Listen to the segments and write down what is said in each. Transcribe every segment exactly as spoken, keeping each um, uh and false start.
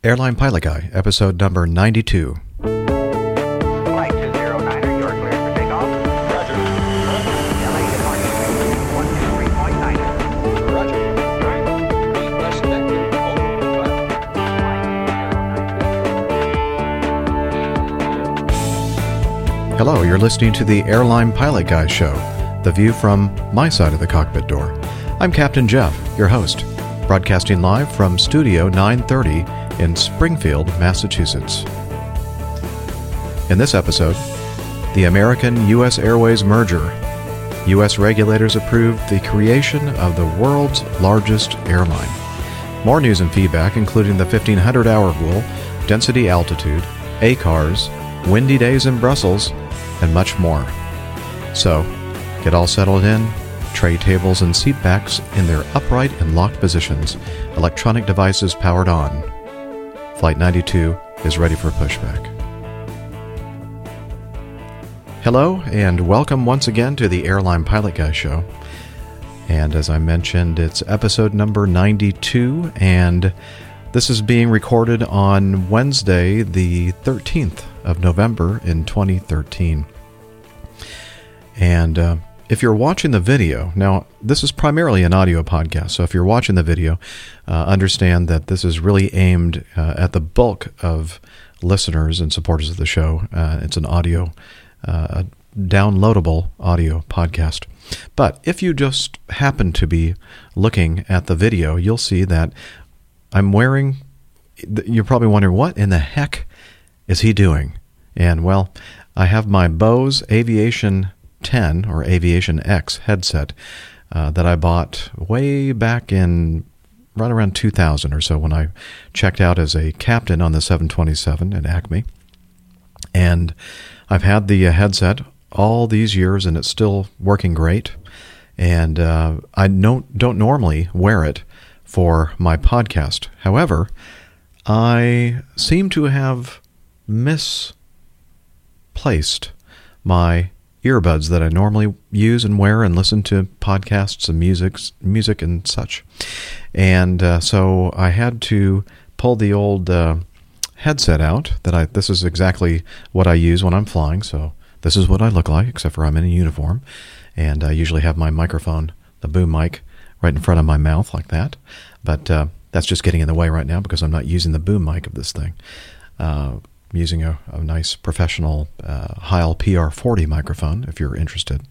Airline Pilot Guy, episode number ninety-two. Flight two zero niner, you are cleared for takeoff. Roger. L A departure, one two three point nine. Roger. Be less connected. Hello, you're listening to the Airline Pilot Guy show, the view from my side of the cockpit door. I'm Captain Jeff, your host, broadcasting live from Studio nine thirty in Springfield, Massachusetts. In this episode, the American-U S Airways merger. U S regulators approved the creation of the world's largest airline. More news and feedback, including the fifteen hundred hour rule, density altitude, A C A Rs, windy days in Brussels, and much more. So, get all settled in, tray tables and seat backs in their upright and locked positions, electronic devices powered on. Flight ninety-two is ready for pushback. Hello, and welcome once again to the Airline Pilot Guy show. And as I mentioned, it's episode number ninety-two, and this is being recorded on Wednesday, the thirteenth of November in twenty thirteen. And uh, if you're watching the video, now this is primarily an audio podcast, so if you're watching the video, uh, understand that this is really aimed uh, at the bulk of listeners and supporters of the show. Uh, it's an audio, uh, downloadable audio podcast. But if you just happen to be looking at the video, you'll see that I'm wearing, you're probably wondering, what in the heck is he doing? And well, I have my Bose Aviation ten or Aviation X headset uh, that I bought way back in right around two thousand or so when I checked out as a captain on the seven twenty-seven at Acme. And I've had the uh, headset all these years and it's still working great. And uh, I don't, don't normally wear it for my podcast. However, I seem to have misplaced my earbuds that I normally use and wear and listen to podcasts and music, music and such. And uh, so I had to pull the old uh, headset out. That I this is exactly what I use when I'm flying. So this is what I look like, except for I'm in a uniform, and I usually have my microphone, the boom mic, right in front of my mouth like that. But uh, that's just getting in the way right now because I'm not using the boom mic of this thing. Uh, I'm using a, a nice professional uh, Heil P R forty microphone, if you're interested.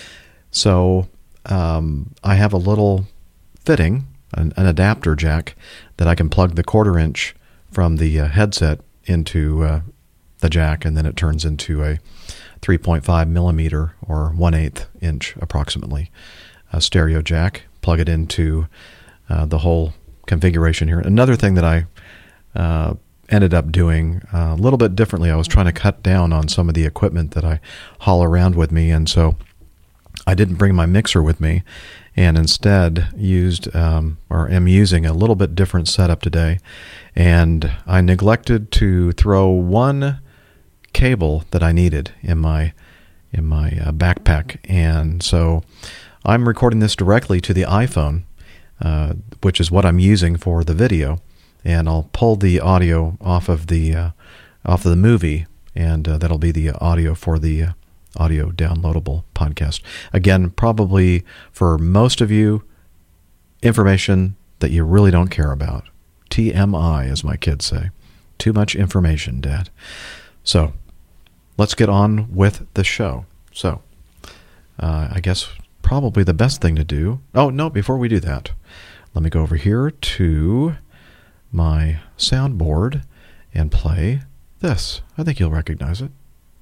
So um, I have a little fitting, an, an adapter jack, that I can plug the quarter inch from the uh, headset into uh, the jack, and then it turns into a three point five millimeter or one eighth inch approximately a stereo jack. Plug it into uh, the whole configuration here. Another thing that I uh, ended up doing uh, a little bit differently, I was trying to cut down on some of the equipment that I haul around with me, and so I didn't bring my mixer with me, and instead used um, or am using a little bit different setup today. And I neglected to throw one cable that I needed in my in my uh, backpack, and so I'm recording this directly to the iPhone, uh, which is what I'm using for the video. And I'll pull the audio off of the uh, off of the movie, and uh, that'll be the audio for the uh, audio downloadable podcast. Again, probably for most of you, information that you really don't care about. T M I, as my kids say. Too much information, Dad. So, let's get on with the show. So, uh, I guess probably the best thing to do... Oh, no, before we do that, let me go over here to my soundboard and play this. I think you'll recognize it.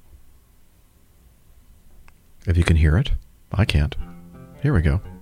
If you can hear it. I can't. Here we go.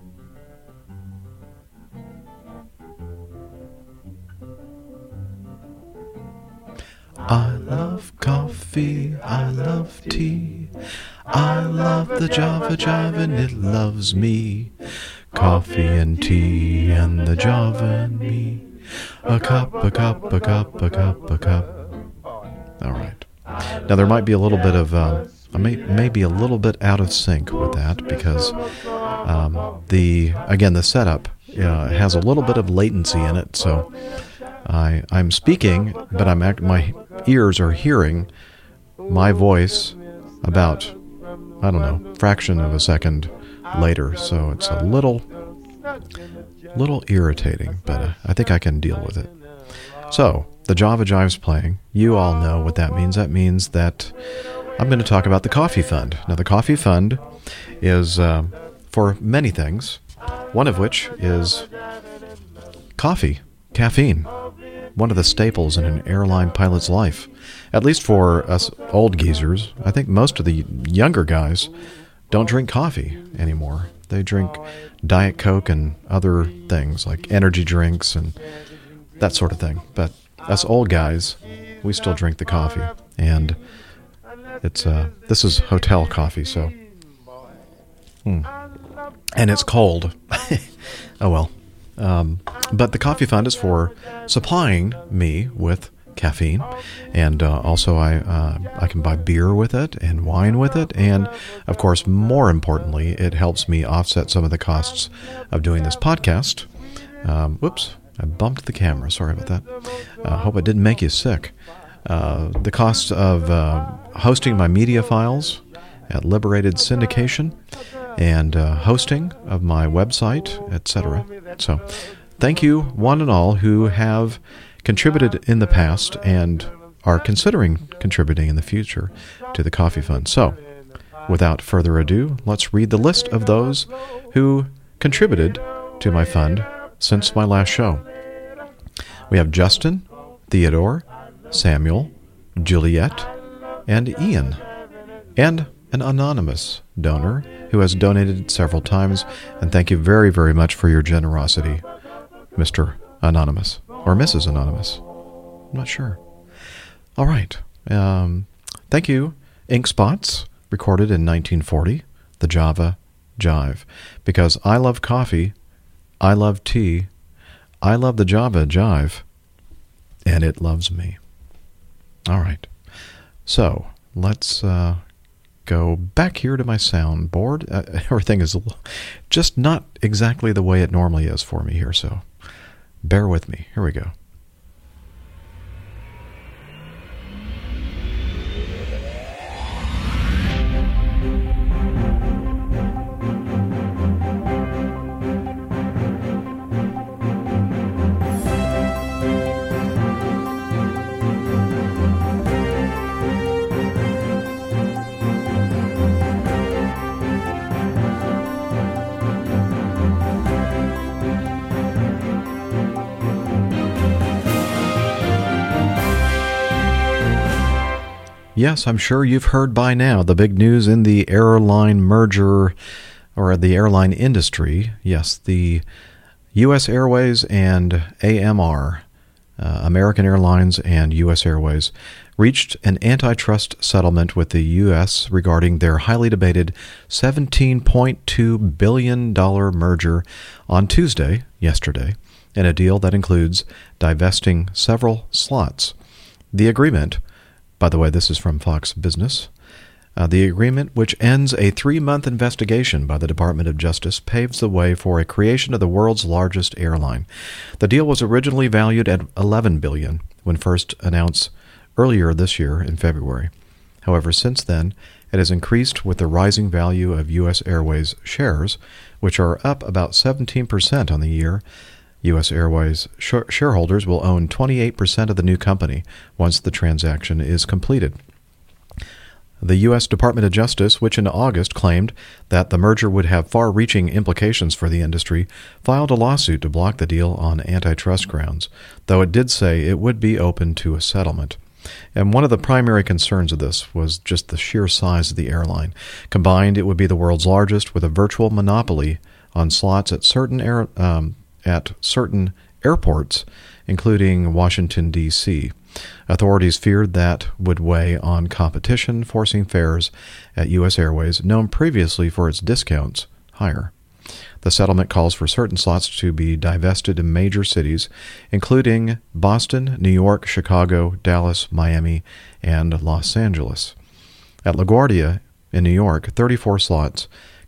I love coffee, I love tea, I love the Java Jive and it loves me. Coffee and tea and the Java and me. A cup, a cup, a cup, a cup, a cup. All right. Now there might be a little bit of, uh, I may, may be a little bit out of sync with that because um, the, again, the setup uh, has a little bit of latency in it. So I, I'm speaking, but I'm act, my ears are hearing my voice about, I don't know, fraction of a second later. So it's a little, little irritating, but uh, I think I can deal with it. So, the Java Jive's playing. You all know what that means. That means that I'm going to talk about the Coffee Fund. Now, the Coffee Fund is uh, for many things, one of which is coffee, caffeine, one of the staples in an airline pilot's life. At least for us old geezers. I think most of the younger guys don't drink coffee anymore. They drink Diet Coke and other things like energy drinks and that sort of thing. But us old guys, we still drink the coffee, and it's uh, this is hotel coffee, so hmm. and it's cold. Oh well, um, but the Coffee Fund is for supplying me with caffeine, and uh, also I uh, I can buy beer with it and wine with it, and of course, more importantly, it helps me offset some of the costs of doing this podcast. Um, whoops. I bumped the camera. Sorry about that. I uh, hope it didn't make you sick. Uh, the cost of uh, hosting my media files at Liberated Syndication and uh, hosting of my website, et cetera. So thank you, one and all, who have contributed in the past and are considering contributing in the future to the Coffee Fund. So without further ado, let's read the list of those who contributed to my fund since my last show. We have Justin, Theodore, Samuel, Juliet, and Ian, and an anonymous donor who has donated several times, and thank you very, very much for your generosity, Mister Anonymous, or Missus Anonymous. I'm not sure. All right. Um, thank you, Ink Spots, recorded in nineteen forty, the Java Jive, because I love coffee, I love tea, I love the Java Jive, and it loves me. All right. So, let's uh, go back here to my soundboard. Uh, everything is just not exactly the way it normally is for me here, so bear with me. Here we go. Yes, I'm sure you've heard by now the big news in the airline merger, or the airline industry. Yes, the U S Airways and A M R, uh, American Airlines and U S Airways, reached an antitrust settlement with the U S regarding their highly debated seventeen point two billion dollars merger on Tuesday, yesterday, in a deal that includes divesting several slots. The agreement, by the way, this is from Fox Business. Uh, the agreement, which ends a three-month investigation by the Department of Justice, paves the way for a creation of the world's largest airline. The deal was originally valued at eleven billion dollars when first announced earlier this year in February. However, since then, it has increased with the rising value of U S Airways shares, which are up about seventeen percent on the year. U S Airways sh- shareholders will own twenty-eight percent of the new company once the transaction is completed. The U S Department of Justice, which in August claimed that the merger would have far-reaching implications for the industry, filed a lawsuit to block the deal on antitrust grounds, though it did say it would be open to a settlement. And one of the primary concerns of this was just the sheer size of the airline. Combined, it would be the world's largest, with a virtual monopoly on slots at certain air, um, at certain airports, including Washington, D C Authorities feared that would weigh on competition, forcing fares at U S Airways, known previously for its discounts, higher. The settlement calls for certain slots to be divested in major cities, including Boston, New York, Chicago, Dallas, Miami, and Los Angeles. At LaGuardia in New York, thirty-four slots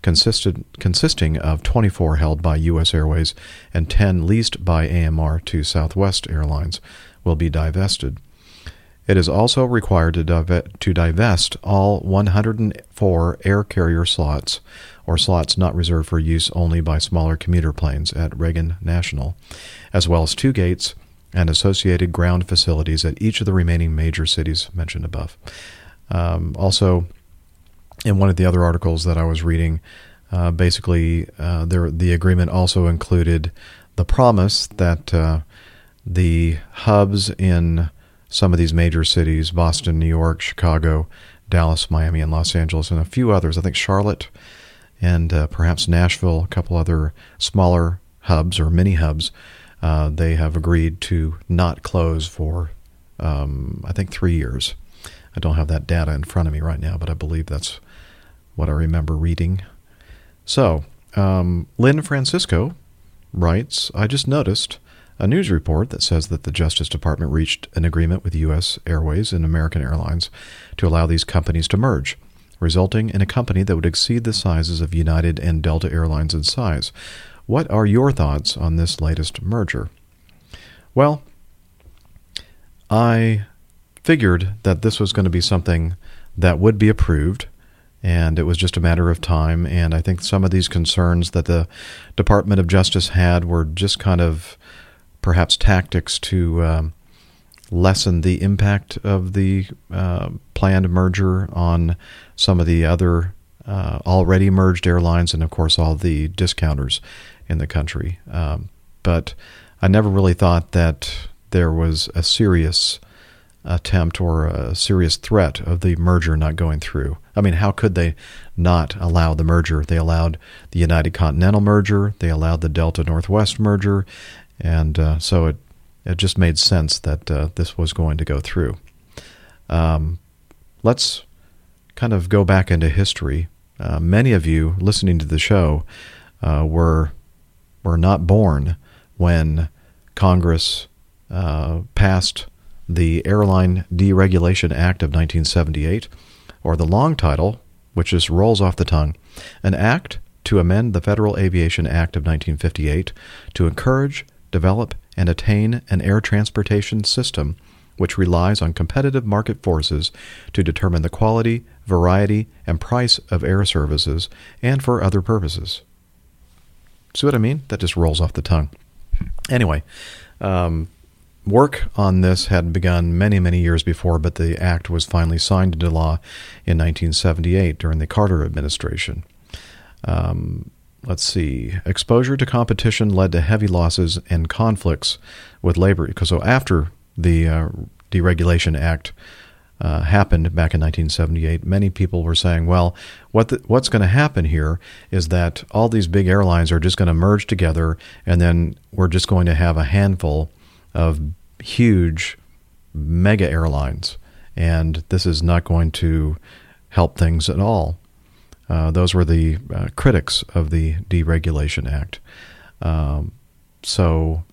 consisted, consisting of twenty-four held by U S Airways and ten leased by A M R to Southwest Airlines, will be divested. It is also required to, dive- to divest all one hundred four air carrier slots, or slots not reserved for use only by smaller commuter planes at Reagan National, as well as two gates and associated ground facilities at each of the remaining major cities mentioned above. Um, also, in one of the other articles that I was reading, uh, basically uh, there, the agreement also included the promise that uh, the hubs in some of these major cities, Boston, New York, Chicago, Dallas, Miami, and Los Angeles, and a few others, I think Charlotte and uh, perhaps Nashville, a couple other smaller hubs or mini hubs, uh, they have agreed to not close for, um, I think, three years. I don't have that data in front of me right now, but I believe that's what I remember reading. So, um, Lynn Francisco writes, I just noticed a news report that says that the Justice Department reached an agreement with U S Airways and American Airlines to allow these companies to merge, resulting in a company that would exceed the sizes of United and Delta Airlines in size. What are your thoughts on this latest merger? Well, I figured that this was going to be something that would be approved, and it was just a matter of time, and I think some of these concerns that the Department of Justice had were just kind of perhaps tactics to um, lessen the impact of the uh, planned merger on some of the other uh, already merged airlines and, of course, all the discounters in the country. Um, but I never really thought that there was a serious attempt or a serious threat of the merger not going through. I mean, how could they not allow the merger? They allowed the United Continental merger, they allowed the Delta Northwest merger, and uh, so it it just made sense that uh, this was going to go through. Um, let's kind of go back into history. Uh, many of you listening to the show uh, were were not born when Congress uh, passed the Airline Deregulation Act of nineteen seventy-eight, or the long title, which just rolls off the tongue, an act to amend the Federal Aviation Act of nineteen fifty-eight to encourage, develop, and attain an air transportation system which relies on competitive market forces to determine the quality, variety, and price of air services, and for other purposes. See what I mean? That just rolls off the tongue. Anyway, um, work on this had begun many, many years before, but the act was finally signed into law in nineteen seventy-eight during the Carter administration. Um, let's see. Exposure to competition led to heavy losses and conflicts with labor. Because so after the uh, Deregulation Act uh, happened back in nineteen seventy-eight, many people were saying, well, what the, what's going to happen here is that all these big airlines are just going to merge together, and then we're just going to have a handful of huge mega airlines, and this is not going to help things at all. Uh, those were the uh, critics of the Deregulation Act. Um, so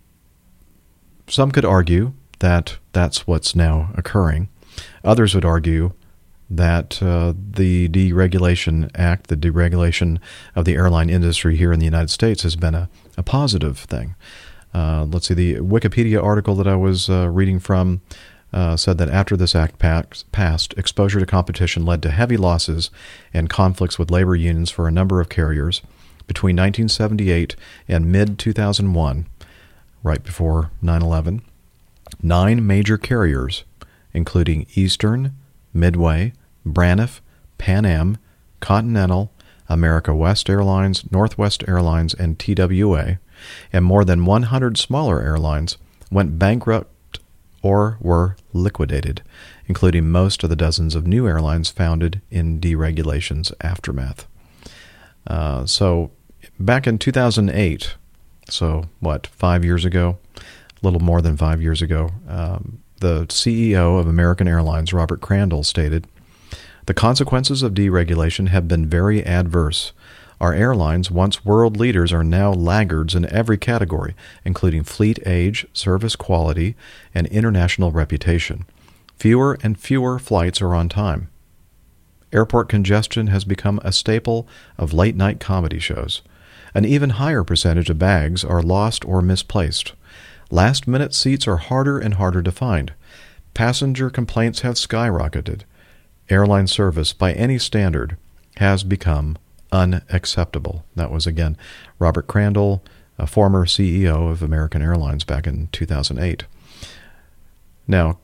some could argue that that's what's now occurring. Others would argue that uh, the Deregulation Act, the deregulation of the airline industry here in the United States, has been a, a positive thing. Uh, let's see, the Wikipedia article that I was uh, reading from uh, said that after this act passed, exposure to competition led to heavy losses and conflicts with labor unions for a number of carriers. Between nineteen seventy-eight and mid two thousand one, right before nine eleven, nine major carriers, including Eastern, Midway, Braniff, Pan Am, Continental, America West Airlines, Northwest Airlines, and T W A, and more than one hundred smaller airlines went bankrupt or were liquidated, including most of the dozens of new airlines founded in deregulation's aftermath. Uh, so back in two thousand eight, so what, five years ago, a little more than five years ago, um, the C E O of American Airlines, Robert Crandall, stated, "The consequences of deregulation have been very adverse. Our airlines, once world leaders, are now laggards in every category, including fleet age, service quality, and international reputation. Fewer and fewer flights are on time. Airport congestion has become a staple of late-night comedy shows. An even higher percentage of bags are lost or misplaced. Last-minute seats are harder and harder to find. Passenger complaints have skyrocketed. Airline service, by any standard, has become unacceptable. That was, again, Robert Crandall, a former C E O of American Airlines back in two thousand eight. Now,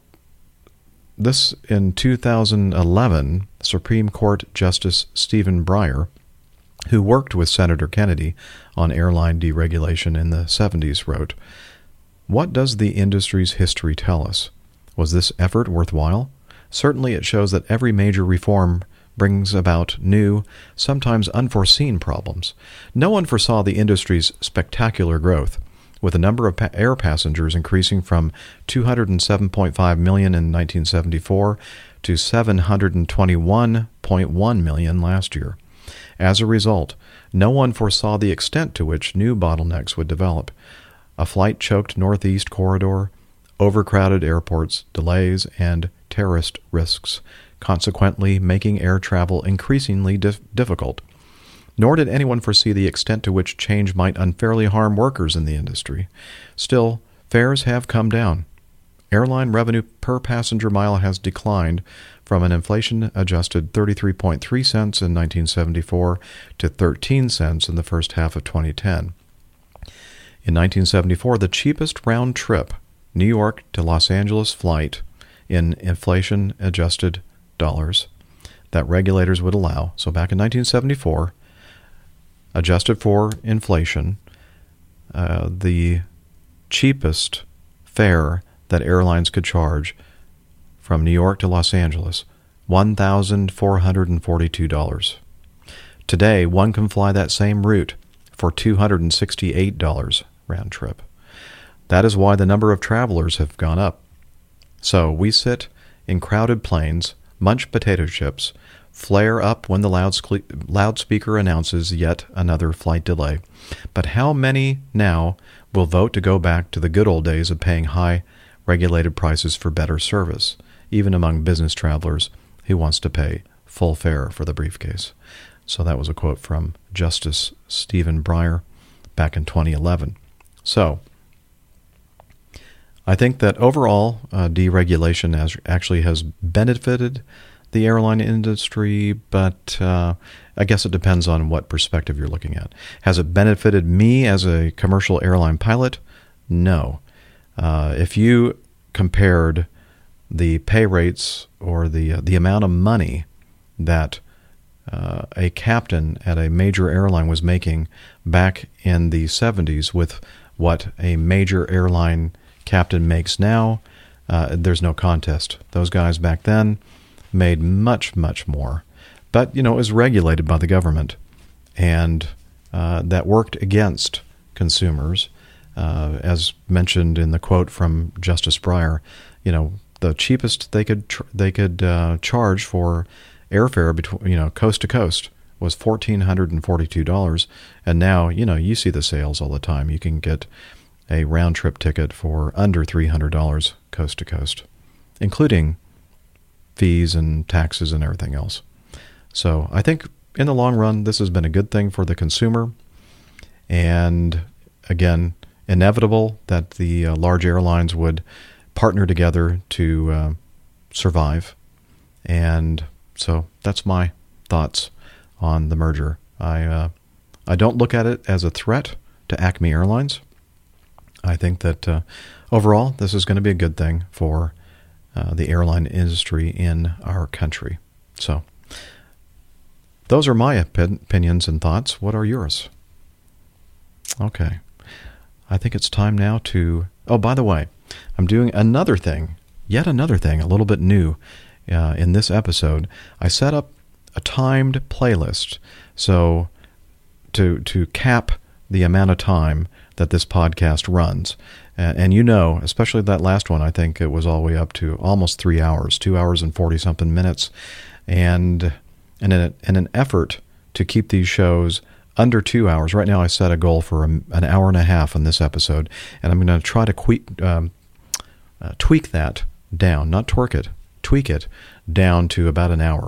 this in two thousand eleven, Supreme Court Justice Stephen Breyer, who worked with Senator Kennedy on airline deregulation in the seventies, wrote, "What does the industry's history tell us? Was this effort worthwhile? Certainly it shows that every major reform brings about new, sometimes unforeseen problems. No one foresaw the industry's spectacular growth, with the number of pa- air passengers increasing from two hundred seven point five million in nineteen seventy-four to seven hundred twenty-one point one million last year. As a result, no one foresaw the extent to which new bottlenecks would develop. A flight-choked Northeast corridor, overcrowded airports, delays, and terrorist risks, consequently making air travel increasingly dif- difficult. Nor did anyone foresee the extent to which change might unfairly harm workers in the industry. Still, fares have come down. Airline revenue per passenger mile has declined from an inflation-adjusted thirty-three point three cents in nineteen seventy-four to thirteen cents in the first half of twenty ten. In nineteen seventy-four, the cheapest round-trip New York to Los Angeles flight in inflation-adjusted dollars that regulators would allow, so back in nineteen seventy-four, adjusted for inflation, uh, the cheapest fare that airlines could charge from New York to Los Angeles, one thousand four hundred forty-two dollars. Today, one can fly that same route for two hundred sixty-eight dollars round trip. That is why the number of travelers have gone up. So we sit in crowded planes, munch potato chips, flare up when the loudscle- loudspeaker announces yet another flight delay. But how many now will vote to go back to the good old days of paying high regulated prices for better service, even among business travelers who wants to pay full fare for the briefcase? So that was a quote from Justice Stephen Breyer back in twenty eleven. So I think that overall uh, deregulation has, actually has benefited the airline industry, but uh, I guess it depends on what perspective you're looking at. Has it benefited me as a commercial airline pilot? No. Uh, if you compared the pay rates or the uh, the amount of money that uh, a captain at a major airline was making back in the seventies with what a major airline captain makes now, uh, there's no contest. Those guys back then made much, much more. But, you know, it was regulated by the government, and uh, that worked against consumers. Uh, as mentioned in the quote from Justice Breyer, you know, the cheapest they could tr- they could uh, charge for airfare between, you know, coast to coast was one thousand four hundred forty-two dollars, and now, you know, you see the sales all the time. You can get a round trip ticket for under three hundred dollars coast to coast, including fees and taxes and everything else. So I think in the long run, this has been a good thing for the consumer. And again, inevitable that the uh, large airlines would partner together to uh, survive. And so that's my thoughts on the merger. I uh, I don't look at it as a threat to Acme Airlines. I think that uh, overall, this is going to be a good thing for uh, the airline industry in our country. So those are my op- opinions and thoughts. What are yours? Okay. I think it's time now to... Oh, by the way, I'm doing another thing, yet another thing, a little bit new uh, in this episode. I set up a timed playlist so to to cap the amount of time that this podcast runs. And, and you know, especially that last one, I think it was all the way up to almost three hours, two hours and forty-something minutes. And, and in, a, in an effort to keep these shows under two hours, right now I set a goal for a, an hour and a half on this episode, and I'm going to try to que- um, uh, tweak that down, not twerk it, tweak it down to about an hour.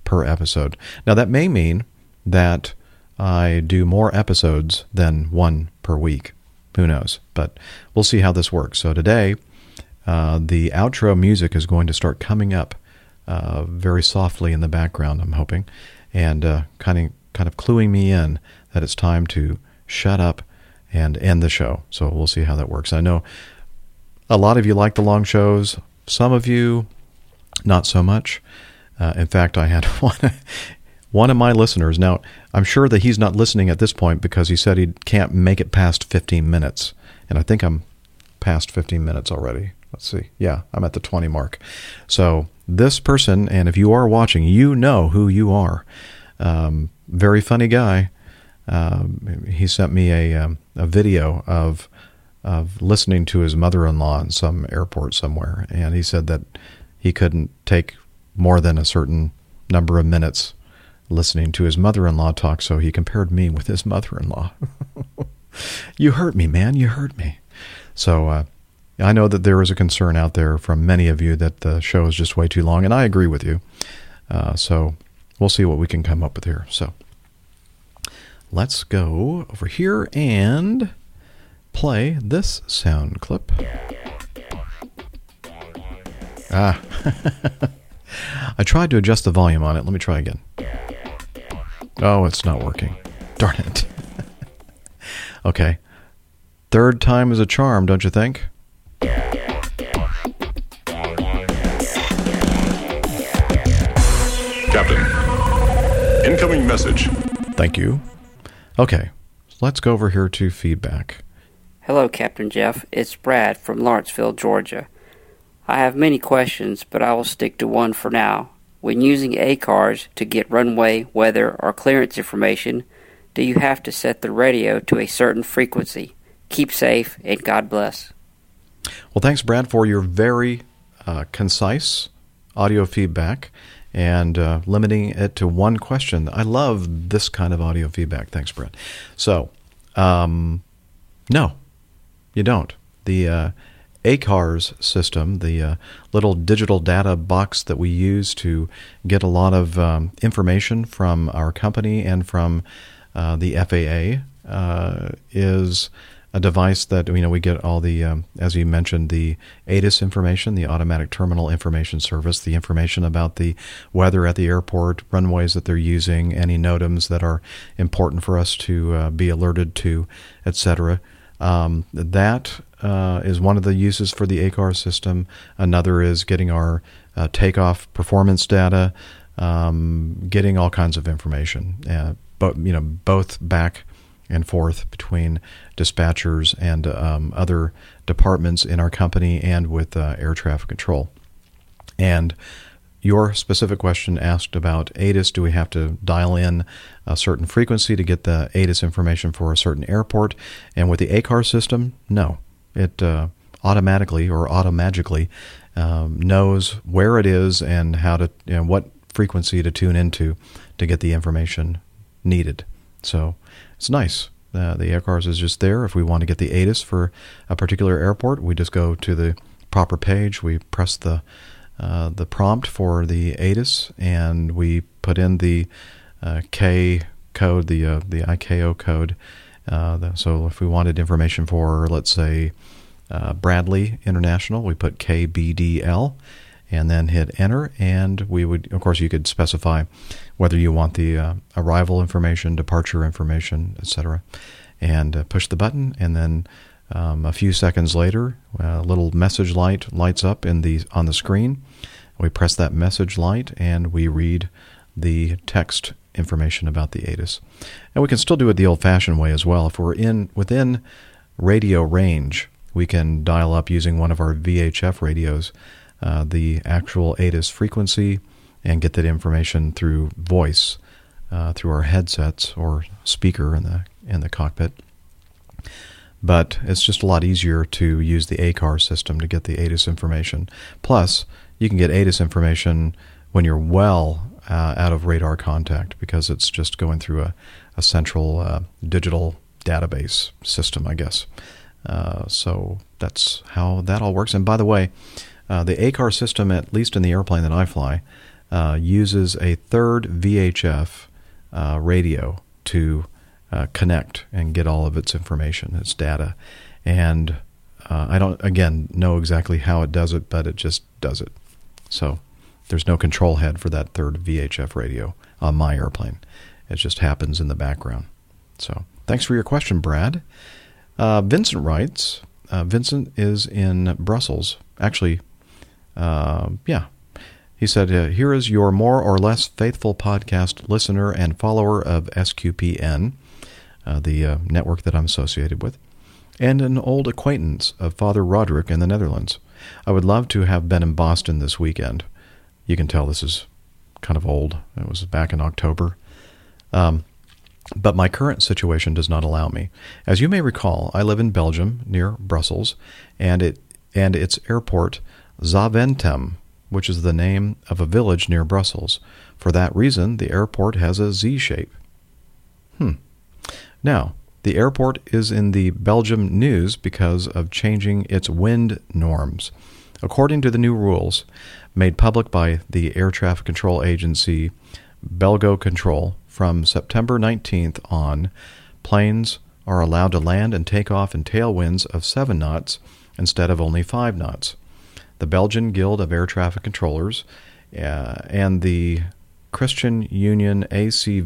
per episode. Now, that may mean that I do more episodes than one per week. Who knows? But we'll see how this works. So today, uh, the outro music is going to start coming up uh, very softly in the background, I'm hoping, and uh, kind of kind of cluing me in that it's time to shut up and end the show. So we'll see how that works. I know a lot of you like the long shows. Some of you, not so much. Uh, in fact, I had one, one of my listeners. Now, I'm sure that he's not listening at this point because he said he can't make it past fifteen minutes. And I think I'm past fifteen minutes already. Let's see. Yeah, I'm at the twenty mark. So this person, and if you are watching, you know who you are. Um, very funny guy. Um, he sent me a, um, a video of of listening to his mother-in-law in some airport somewhere, and he said that he couldn't take more than a certain number of minutes listening to his mother-in-law talk, so he compared me with his mother-in-law. You hurt me, man. You hurt me. So uh, I know that there is a concern out there from many of you that the show is just way too long, and I agree with you. Uh, so we'll see what we can come up with here. So let's go over here and play this sound clip. Ah, I tried to adjust the volume on it. Let me try again. Oh, it's not working. Darn it. Okay. Third time is a charm, don't you think? Captain, incoming message. Thank you. Okay, let's go over here to feedback. Hello, Captain Jeff. It's Brad from Lawrenceville, Georgia. I have many questions, but I will stick to one for now. When using A C A R S to get runway, weather, or clearance information, do you have to set the radio to a certain frequency? Keep safe, and God bless. Well, thanks, Brad, for your very uh, concise audio feedback and uh, limiting it to one question. I love this kind of audio feedback. Thanks, Brad. So, um, no, you don't. The uh, A C A R S system, the uh, little digital data box that we use to get a lot of um, information from our company and from uh, the F A A, uh, is a device that, you know, we get all the, um, as you mentioned, the A T I S information, the Automatic Terminal Information Service, the information about the weather at the airport, runways that they're using, any NOTAMs that are important for us to uh, be alerted to, et cetera. Um, that uh, is one of the uses for the A C A R S system. Another is getting our uh, takeoff performance data, um, getting all kinds of information, uh, but you know, both back and forth between dispatchers and um, other departments in our company and with uh, air traffic control. And your specific question asked about A T I S. Do we have to dial in a certain frequency to get the A T I S information for a certain airport? And with the A C A R S system, no. It uh, automatically or automagically um, knows where it is and how to, you know, what frequency to tune into to get the information needed. So it's nice. Uh, the A C A R S is just there. If we want to get the A T I S for a particular airport, we just go to the proper page. We press the uh, the prompt for the A T I S, and we put in the uh, K code, the uh, the I C A O code. Uh, the, so if we wanted information for, let's say, uh, Bradley International, we put K B D L, and then hit enter, and we would, of course, you could specify whether you want the uh, arrival information, departure information, et cetera, and uh, push the button, and then um, a few seconds later, a little message light lights up in the on the screen. We press that message light, and we read the text information about the A T I S. And we can still do it the old-fashioned way as well. If we're in within radio range, we can dial up using one of our V H F radios uh, the actual A T I S frequency and get that information through voice, uh, through our headsets or speaker in the in the cockpit. But it's just a lot easier to use the A C A R S system to get the A T I S information. Plus, you can get A T I S information when you're well uh, out of radar contact, because it's just going through a, a central uh, digital database system, I guess. Uh, so that's how that all works. And by the way, uh, the A C A R S system, at least in the airplane that I fly, uh, uses a third V H F uh, radio to uh, connect and get all of its information, its data. And uh, I don't, again, know exactly how it does it, but it just does it. So there's no control head for that third V H F radio on my airplane. It just happens in the background. So thanks for your question, Brad. Uh, Vincent writes, uh, Vincent is in Brussels. Actually, uh, yeah. He said, uh, here is your more or less faithful podcast listener and follower of S Q P N, uh, the uh, network that I'm associated with, and an old acquaintance of Father Roderick in the Netherlands. I would love to have been in Boston this weekend. You can tell this is kind of old. It was back in October. Um, but my current situation does not allow me. As you may recall, I live in Belgium, near Brussels, and it and its airport, Zaventem, which is the name of a village near Brussels. For that reason, the airport has a Z shape. Hmm. Now, the airport is in the Belgium news because of changing its wind norms. According to the new rules made public by the Air Traffic Control Agency, Belgo Control, from September nineteenth on, planes are allowed to land and take off in tailwinds of seven knots instead of only five knots. The Belgian Guild of Air Traffic Controllers uh, and the Christian Union A C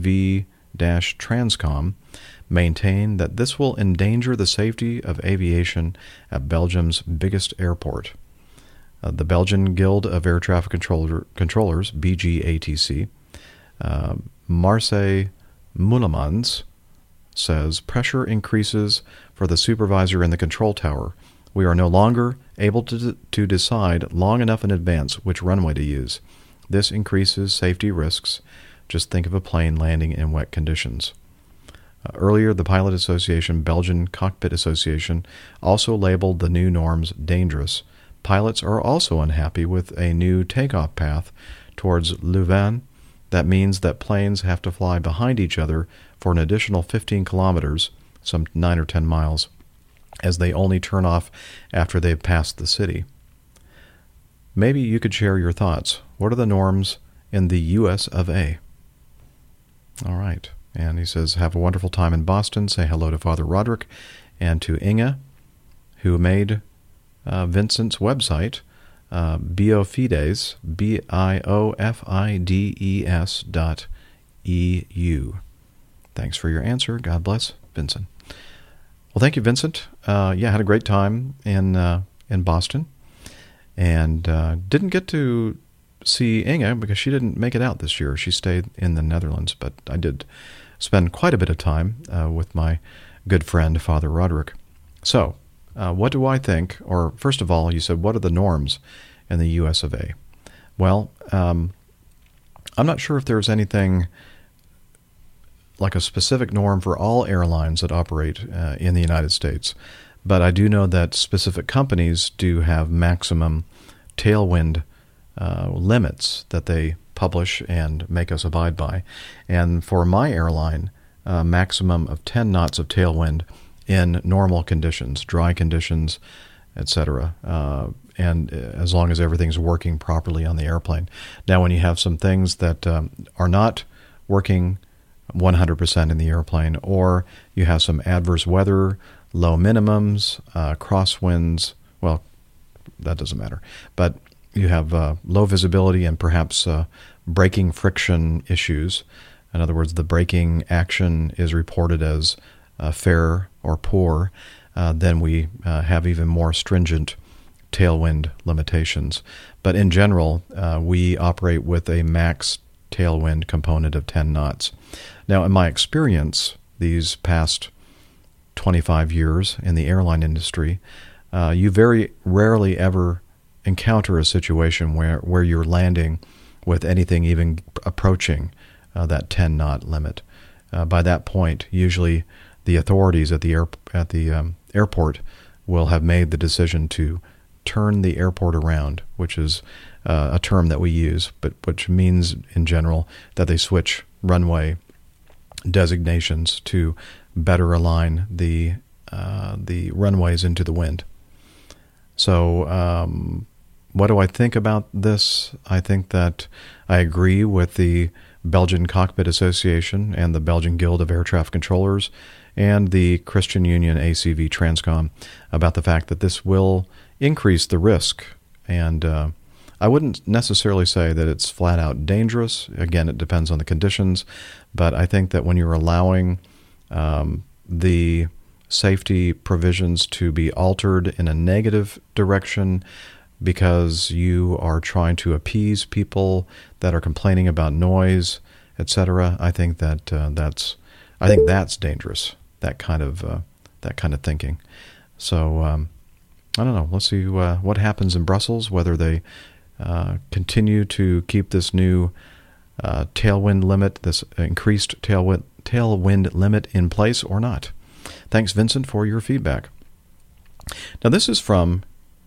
V-Transcom maintain that this will endanger the safety of aviation at Belgium's biggest airport. Uh, the Belgian Guild of Air Traffic Controller, Controllers, B G A T C, uh, Marseille Moulemans, says pressure increases for the supervisor in the control tower. We are no longer able to to decide long enough in advance which runway to use. This increases safety risks. Just think of a plane landing in wet conditions. Uh, earlier, the Pilot Association, Belgian Cockpit Association, also labeled the new norms dangerous. Pilots are also unhappy with a new takeoff path towards Louvain. That means that planes have to fly behind each other for an additional fifteen kilometers, some nine or ten miles, as they only turn off after they've passed the city. Maybe you could share your thoughts. What are the norms in the U S of A? All right. And he says, have a wonderful time in Boston. Say hello to Father Roderick and to Inge, who made uh, Vincent's website, uh, Biofides, B I O F I D E S dot E U. Thanks for your answer. God bless, Vincent. Well, thank you, Vincent. Uh, yeah, I had a great time in uh, in Boston, and uh, didn't get to see Inge because she didn't make it out this year. She stayed in the Netherlands, but I did spend quite a bit of time uh, with my good friend, Father Roderick. So, uh, what do I think? Or, first of all, you said, what are the norms in the U S of A? Well, um, I'm not sure if there's anything like a specific norm for all airlines that operate uh, in the United States, but I do know that specific companies do have maximum tailwind uh, limits that they publish and make us abide by. And for my airline, a maximum of ten knots of tailwind in normal conditions, dry conditions, et cetera, uh, and as long as everything's working properly on the airplane. Now, when you have some things that um, are not working one hundred percent in the airplane, or you have some adverse weather, low minimums, uh, crosswinds, well, that doesn't matter, but you have uh, low visibility and perhaps uh, braking friction issues. In other words, the braking action is reported as uh, fair or poor, uh, then we uh, have even more stringent tailwind limitations. But in general, uh, we operate with a max tailwind component of ten knots. Now, in my experience, these past twenty-five years in the airline industry, uh, you very rarely ever encounter a situation where, where you're landing with anything even approaching uh, that ten knot limit. Uh, by that point, usually the authorities at the air, at the um, airport will have made the decision to turn the airport around, which is uh, a term that we use, but which means in general that they switch runway designations to better align the uh, the runways into the wind. So um, what do I think about this? I think that I agree with the Belgian Cockpit Association and the Belgian Guild of Air Traffic Controllers and the Christian Union A C V Transcom about the fact that this will increase the risk. And uh, I wouldn't necessarily say that it's flat out dangerous. Again, it depends on the conditions. But I think that when you're allowing um, the safety provisions to be altered in a negative direction because you are trying to appease people that are complaining about noise, et cetera, I think that uh, that's I think that's dangerous. That kind of uh, that kind of thinking. So um, I don't know. Let's see uh, what happens in Brussels. Whether they uh, continue to keep this new uh, tailwind limit, this increased tailwind tailwind limit in place or not. Thanks, Vincent, for your feedback. Now, this is from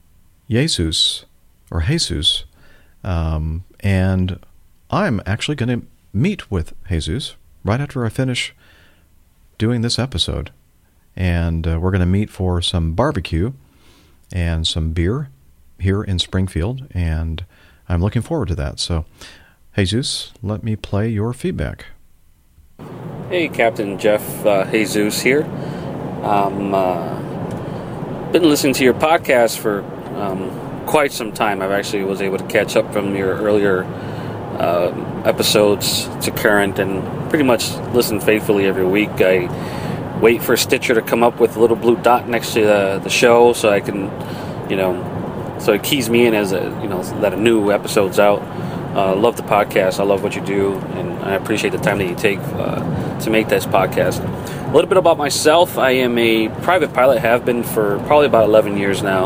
Jesus, or Jesus, um, and I'm actually going to meet with Jesus right after I finish doing this episode. And uh, we're going to meet for some barbecue and some beer here in Springfield, and I'm looking forward to that. So, Jesus, let me play your feedback. Hey, Captain Jeff, uh, Jesus here. Um, uh, been listening to your podcast for um, quite some time. I've actually was able to catch up from your earlier uh, episodes to current, and pretty much listen faithfully every week. I wait for Stitcher to come up with a little blue dot next to the, the show, so I can, you know, so it keys me in as a, you know, that a new episode's out. Uh, love the podcast. I love what you do, and I appreciate the time that you take uh, to make this podcast. A little bit about myself. I am a private pilot, have been for probably about eleven years now.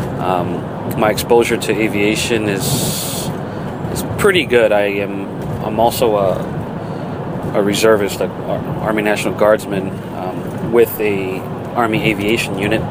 Um, my exposure to aviation is is pretty good. I am I'm also a, a reservist, an Army National Guardsman um, with a Army Aviation unit,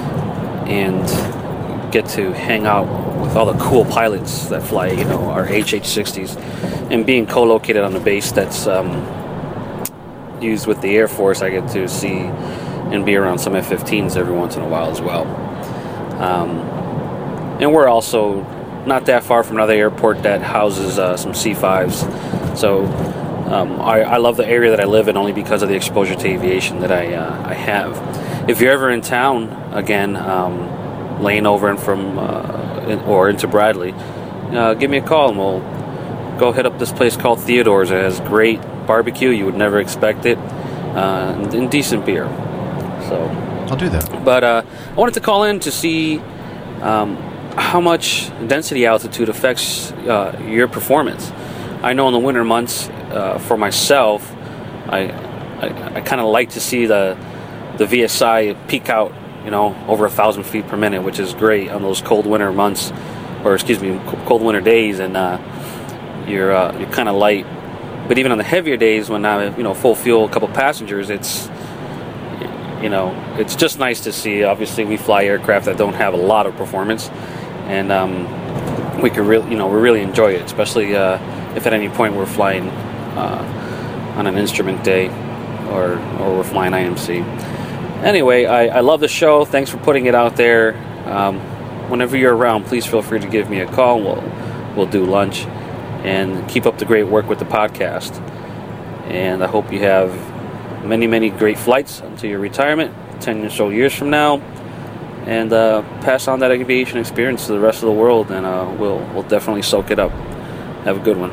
and get to hang out with all the cool pilots that fly, you know, our H H sixties, and being co-located on a base that's um, used with the Air Force, I get to see and be around some F fifteens every once in a while as well. Um, and we're also not that far from another airport that houses uh, some C fives. So um, I, I love the area that I live in only because of the exposure to aviation that I uh, I have. If you're ever in town again, um, laying over and from uh, in, or into Bradley, uh, give me a call and we'll go hit up this place called Theodore's. It has great barbecue. You would never expect it, uh, and, and decent beer. So I'll do that. But uh, I wanted to call in to see um, how much density altitude affects uh, your performance. I know in the winter months, uh, for myself, I I, I kind of like to see the the V S I peak out, you know, over a thousand feet per minute, which is great on those cold winter months, or excuse me, cold winter days, and uh, you're uh, you're kind of light. But even on the heavier days, when I, you know, full fuel, a couple passengers, it's, you know, it's just nice to see. Obviously, we fly aircraft that don't have a lot of performance, and um, we could really, you know, we really enjoy it, especially uh, if at any point we're flying uh, on an instrument day, or or we're flying I M C. Anyway, I, I love the show. Thanks for putting it out there. Um, whenever you're around, please feel free to give me a call. We'll we'll do lunch. And keep up the great work with the podcast. And I hope you have many, many great flights until your retirement, ten or so years from now, and uh, pass on that aviation experience to the rest of the world, and uh, we'll we'll definitely soak it up. Have a good one.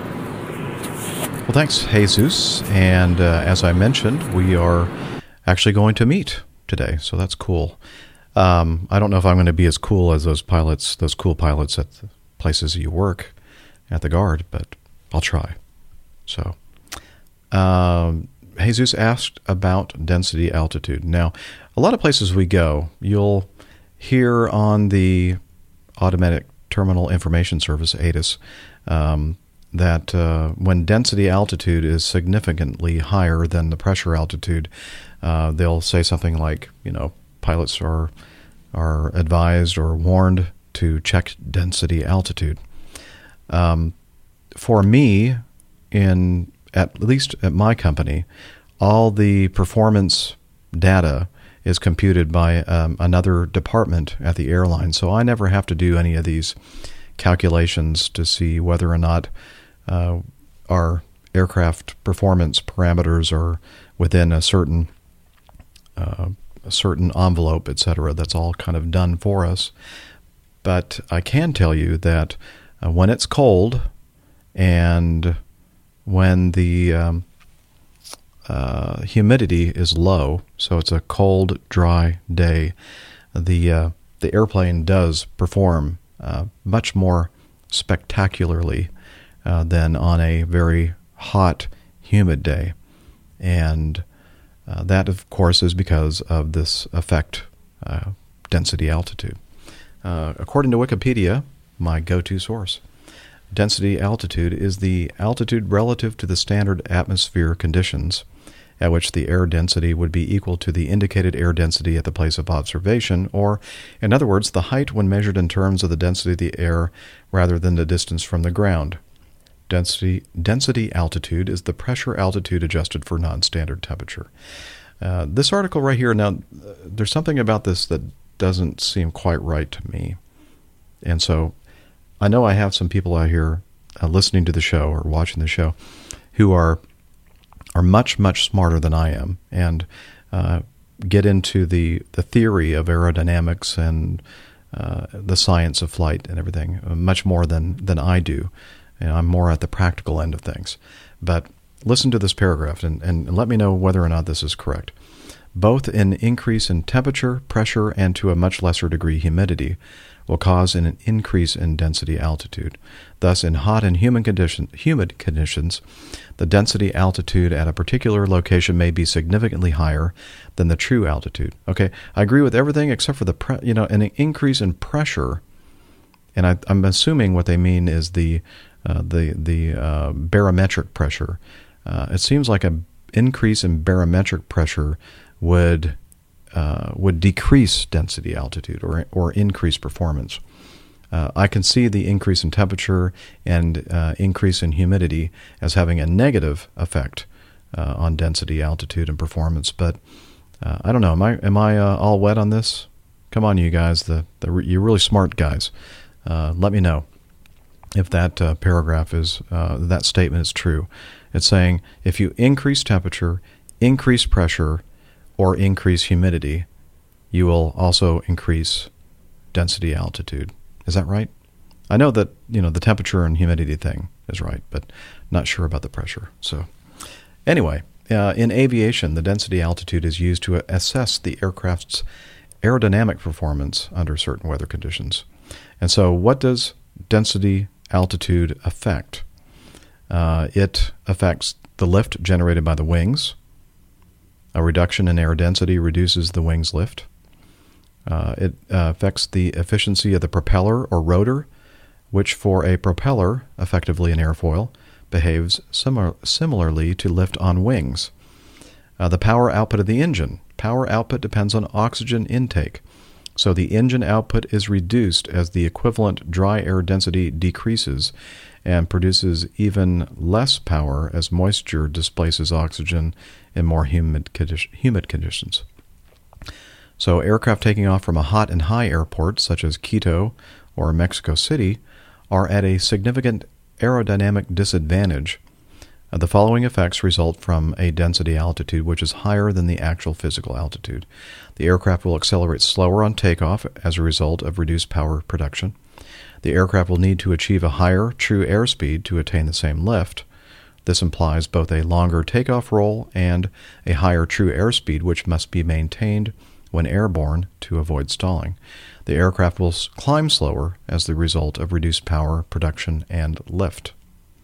Well, thanks, Jesus. And uh, as I mentioned, we are actually going to meet today, so that's cool. Um, I don't know if I'm going to be as cool as those pilots, those cool pilots at the places you work at the Guard, but I'll try. So, um, Jesus asked about density altitude. Now, a lot of places we go, you'll hear on the Automatic Terminal Information Service, A T I S, um, that uh, when density altitude is significantly higher than the pressure altitude, uh, they'll say something like, you know, pilots are are advised or warned to check density altitude. Um, for me, in at least at my company, all the performance data is computed by um, another department at the airline. So I never have to do any of these calculations to see whether or not uh, our aircraft performance parameters are within a certain uh, a certain envelope, et cetera. That's all kind of done for us. But I can tell you that uh, when it's cold and when the um, uh, humidity is low, so it's a cold, dry day, the uh, the airplane does perform uh, much more spectacularly uh, than on a very hot, humid day. And uh, that, of course, is because of this effect, uh, density altitude. Uh, according to Wikipedia, my go-to source, density altitude is the altitude relative to the standard atmosphere conditions at which the air density would be equal to the indicated air density at the place of observation, or, in other words, the height when measured in terms of the density of the air rather than the distance from the ground. Density density altitude is the pressure altitude adjusted for non-standard temperature. Uh, this article right here, now, there's something about this that doesn't seem quite right to me. And so I know I have some people out here uh, listening to the show or watching the show who are are much, much smarter than I am and uh, get into the, the theory of aerodynamics and uh, the science of flight and everything uh, much more than, than I do. And I'm more at the practical end of things. But listen to this paragraph and, and let me know whether or not this is correct. Both an increase in temperature, pressure, and to a much lesser degree humidity will cause an increase in density altitude. Thus, in hot and humid, condition, humid conditions, the density altitude at a particular location may be significantly higher than the true altitude. Okay, I agree with everything except for the pre- you know an increase in pressure, and I, I'm assuming what they mean is the uh, the the uh, barometric pressure. Uh, it seems like an increase in barometric pressure would uh, would decrease density altitude or or increase performance. Uh, I can see the increase in temperature and uh, increase in humidity as having a negative effect uh, on density, altitude, and performance. But uh, I don't know. Am I am I uh, all wet on this? Come on, you guys. The, the you're really smart guys. Uh, let me know if that uh, paragraph is uh, that statement is true. It's saying if you increase temperature, increase pressure, or increase humidity, you will also increase density altitude. Is that right? I know that, you know, the temperature and humidity thing is right, but not sure about the pressure. So anyway, uh, in aviation, the density altitude is used to assess the aircraft's aerodynamic performance under certain weather conditions. And so what does density altitude affect? Uh, it affects the lift generated by the wings. A reduction in air density reduces the wing's lift. Uh, it uh, affects the efficiency of the propeller or rotor, which for a propeller, effectively an airfoil, behaves similar, similarly to lift on wings. Uh, the power output of the engine. Power output depends on oxygen intake, so the engine output is reduced as the equivalent dry air density decreases and produces even less power as moisture displaces oxygen in more humid, condi- humid conditions. So aircraft taking off from a hot and high airport, such as Quito or Mexico City, are at a significant aerodynamic disadvantage. Uh, the following effects result from a density altitude which is higher than the actual physical altitude. The aircraft will accelerate slower on takeoff as a result of reduced power production. The aircraft will need to achieve a higher true airspeed to attain the same lift. This implies both a longer takeoff roll and a higher true airspeed, which must be maintained when airborne to avoid stalling. The aircraft will climb slower as the result of reduced power production and lift.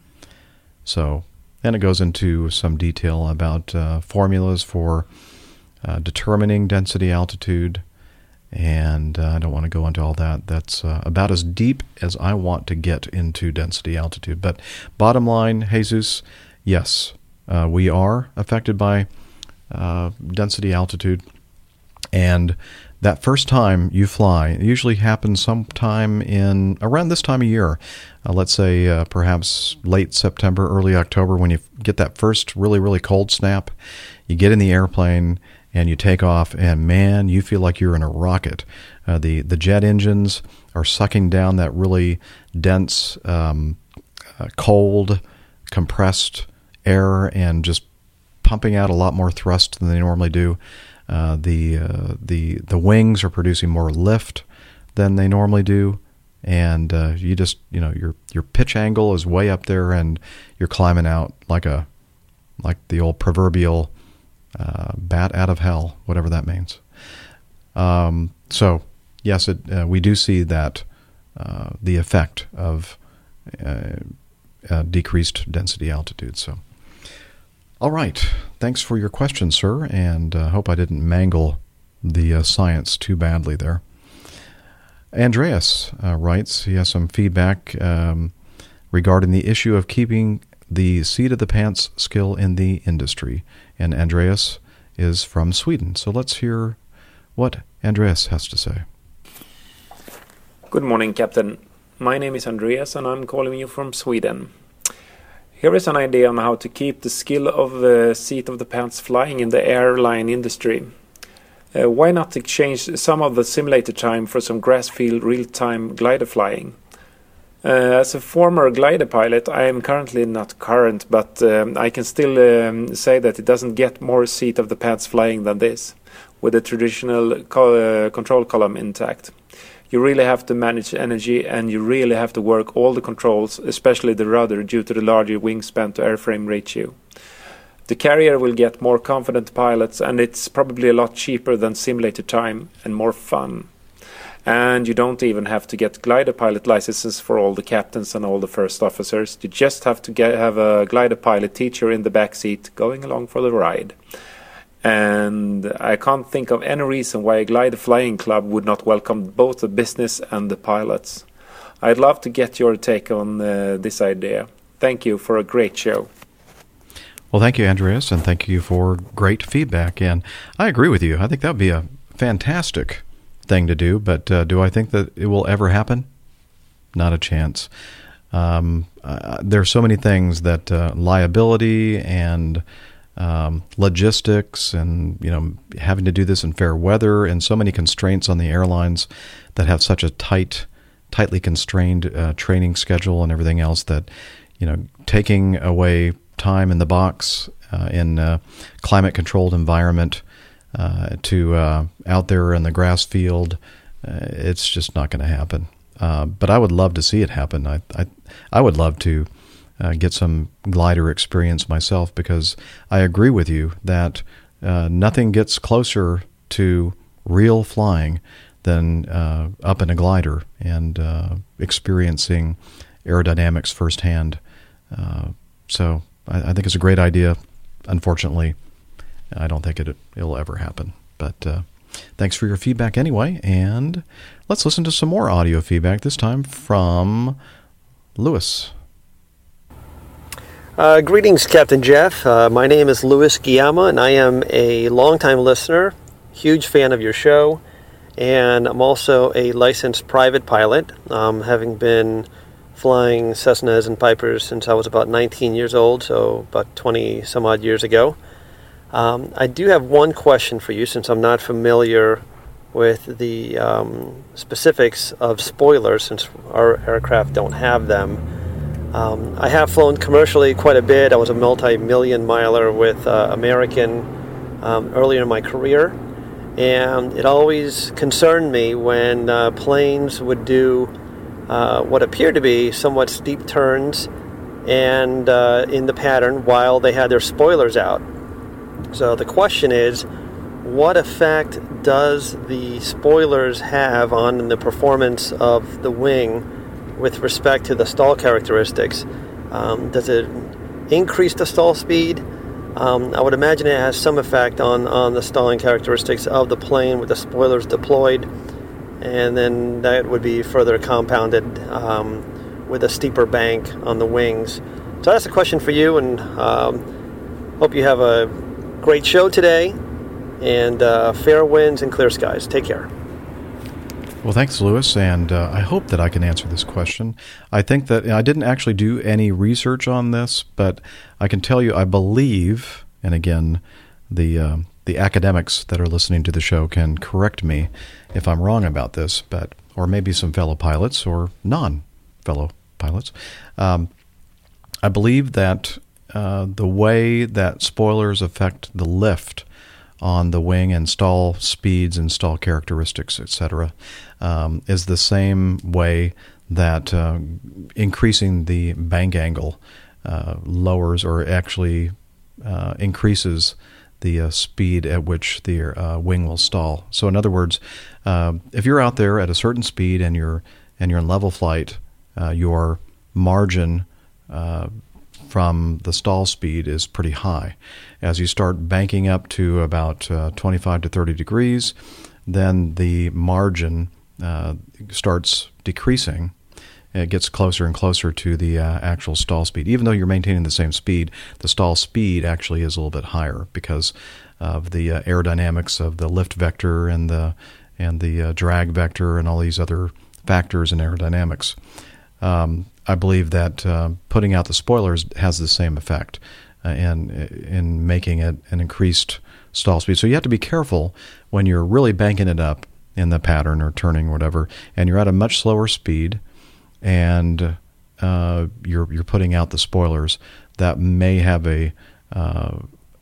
So, and it goes into some detail about uh, formulas for uh, determining density altitude, and uh, I don't want to go into all that. That's uh, about as deep as I want to get into density altitude. But bottom line, Jesus, yes, uh, we are affected by uh, density altitude. And that first time you fly, it usually happens sometime in around this time of year. Uh, let's say uh, perhaps late September, early October, when you get that first really, really cold snap. You get in the airplane and you take off, and man, you feel like you're in a rocket. Uh, the the jet engines are sucking down that really dense, um, uh, cold, compressed air and just pumping out a lot more thrust than they normally do. Uh, the uh, the the wings are producing more lift than they normally do, and uh, you just you know your your pitch angle is way up there, and you're climbing out like a like the old proverbial uh, bat out of hell, whatever that means. Um, so yes, it, uh, we do see that uh, the effect of uh, uh, decreased density altitude. So. All right. Thanks for your question, sir, and I uh, hope I didn't mangle the uh, science too badly there. Andreas uh, writes, he has some feedback um, regarding the issue of keeping the seat-of-the-pants skill in the industry, and Andreas is from Sweden. So let's hear what Andreas has to say. Good morning, Captain. My name is Andreas, and I'm calling you from Sweden. Here is an idea on how to keep the skill of the seat-of-the-pants flying in the airline industry. Uh, why not exchange some of the simulator time for some grass field real-time glider flying? Uh, as a former glider pilot, I am currently not current, but um, I can still um, say that it doesn't get more seat-of-the-pants flying than this, with the traditional co- uh, control column intact. You really have to manage energy, and you really have to work all the controls, especially the rudder, due to the larger wingspan to airframe ratio. The carrier will get more confident pilots, and it's probably a lot cheaper than simulator time and more fun. And you don't even have to get glider pilot licenses for all the captains and all the first officers. You just have to get, have a glider pilot teacher in the back seat going along for the ride. And I can't think of any reason why a glider flying club would not welcome both the business and the pilots. I'd love to get your take on uh, this idea. Thank you for a great show. Well, thank you, Andreas, and thank you for great feedback. And I agree with you. I think that would be a fantastic thing to do, but uh, do I think that it will ever happen? Not a chance. Um, uh, there are so many things that uh, liability and Um, logistics and, you know, having to do this in fair weather and so many constraints on the airlines that have such a tight, tightly constrained uh, training schedule and everything else that, you know, taking away time in the box uh, in a climate-controlled environment uh, to uh, out there in the grass field, uh, it's just not going to happen. Uh, but I would love to see it happen. I, I, I would love to Uh, get some glider experience myself, because I agree with you that uh, nothing gets closer to real flying than uh, up in a glider and uh, experiencing aerodynamics firsthand. Uh, so I, I think it's a great idea. Unfortunately, I don't think it it'll ever happen. But uh, thanks for your feedback anyway, and let's listen to some more audio feedback, this time from Louis. Uh, greetings, Captain Jeff. Uh, my name is Louis Guillama, and I am a longtime listener, huge fan of your show, and I'm also a licensed private pilot, um, having been flying Cessnas and Pipers since I was about nineteen years old, so about twenty some odd years ago. Um, I do have one question for you, since I'm not familiar with the um, specifics of spoilers, since our aircraft don't have them. Um, I have flown commercially quite a bit. I was a multi-million miler with uh, American um, earlier in my career, and it always concerned me when uh, planes would do uh, what appeared to be somewhat steep turns and uh, in the pattern while they had their spoilers out. So the question is, what effect does the spoilers have on the performance of the wing with respect to the stall characteristics? Um, does it increase the stall speed? Um, I would imagine it has some effect on, on the stalling characteristics of the plane with the spoilers deployed, and then that would be further compounded um, with a steeper bank on the wings. So that's a question for you, and um, hope you have a great show today, and uh, fair winds and clear skies. Take care. Well, thanks, Louis, and uh, I hope that I can answer this question. I think that I didn't actually do any research on this, but I can tell you I believe, and again, the uh, the academics that are listening to the show can correct me if I'm wrong about this, but or maybe some fellow pilots or non-fellow pilots. Um, I believe that uh, the way that spoilers affect the lift on the wing and stall speeds and stall characteristics, et cetera, um, is the same way that uh, increasing the bank angle uh, lowers or actually uh, increases the uh, speed at which the uh, wing will stall. So in other words, uh, if you're out there at a certain speed and you're and you're in level flight, uh, your margin uh, from the stall speed is pretty high. As you start banking up to about uh, twenty-five to thirty degrees, then the margin uh, starts decreasing. It gets closer and closer to the uh, actual stall speed. Even though you're maintaining the same speed, the stall speed actually is a little bit higher because of the uh, aerodynamics of the lift vector and the and the uh, drag vector and all these other factors in aerodynamics. Um, I believe that uh, putting out the spoilers has the same effect uh, in in making it an increased stall speed. So you have to be careful when you're really banking it up in the pattern or turning or whatever, and you're at a much slower speed, and uh, you're you're putting out the spoilers that may have a uh,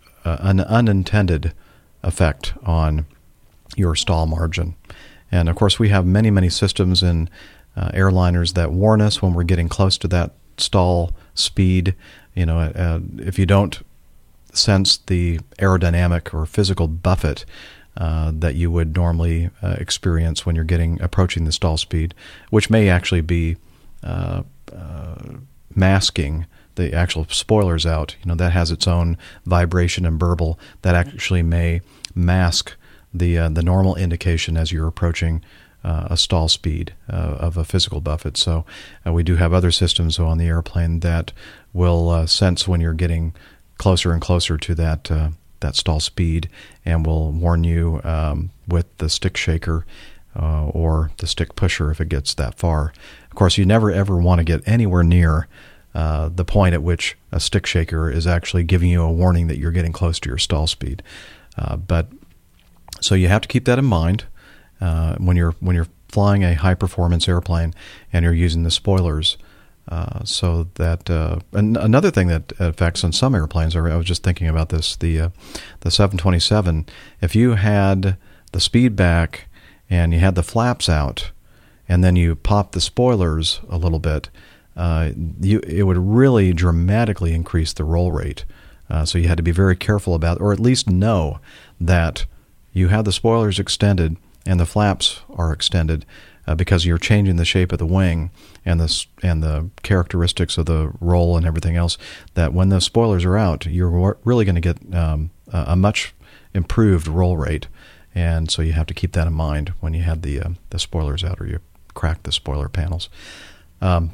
an unintended effect on your stall margin. And of course, we have many many systems in uh, airliners that warn us when we're getting close to that stall speed. You know, uh, if you don't sense the aerodynamic or physical buffet uh, that you would normally uh, experience when you're getting approaching the stall speed, which may actually be uh, uh, masking the actual spoilers out. You know, that has its own vibration and burble that actually may mask the uh, the normal indication as you're approaching uh, a stall speed uh, of a physical buffet. So uh, we do have other systems on the airplane that will uh, sense when you're getting closer and closer to that uh, that stall speed, and will warn you um, with the stick shaker uh, or the stick pusher if it gets that far. Of course, you never ever want to get anywhere near uh, the point at which a stick shaker is actually giving you a warning that you're getting close to your stall speed. Uh, but so you have to keep that in mind uh, when you're when you're flying a high performance airplane and you're using the spoilers. Uh, so that uh, an- another thing that affects on some airplanes, I was just thinking about this, the uh, the seven twenty-seven. If you had the speed back and you had the flaps out, and then you pop the spoilers a little bit, uh, you it would really dramatically increase the roll rate. Uh, so you had to be very careful about, or at least know that you have the spoilers extended and the flaps are extended. Uh, because you're changing the shape of the wing and the and the characteristics of the roll and everything else, that when the spoilers are out, you're really going to get um, a, a much improved roll rate, and so you have to keep that in mind when you have the uh, the spoilers out or you crack the spoiler panels. Um,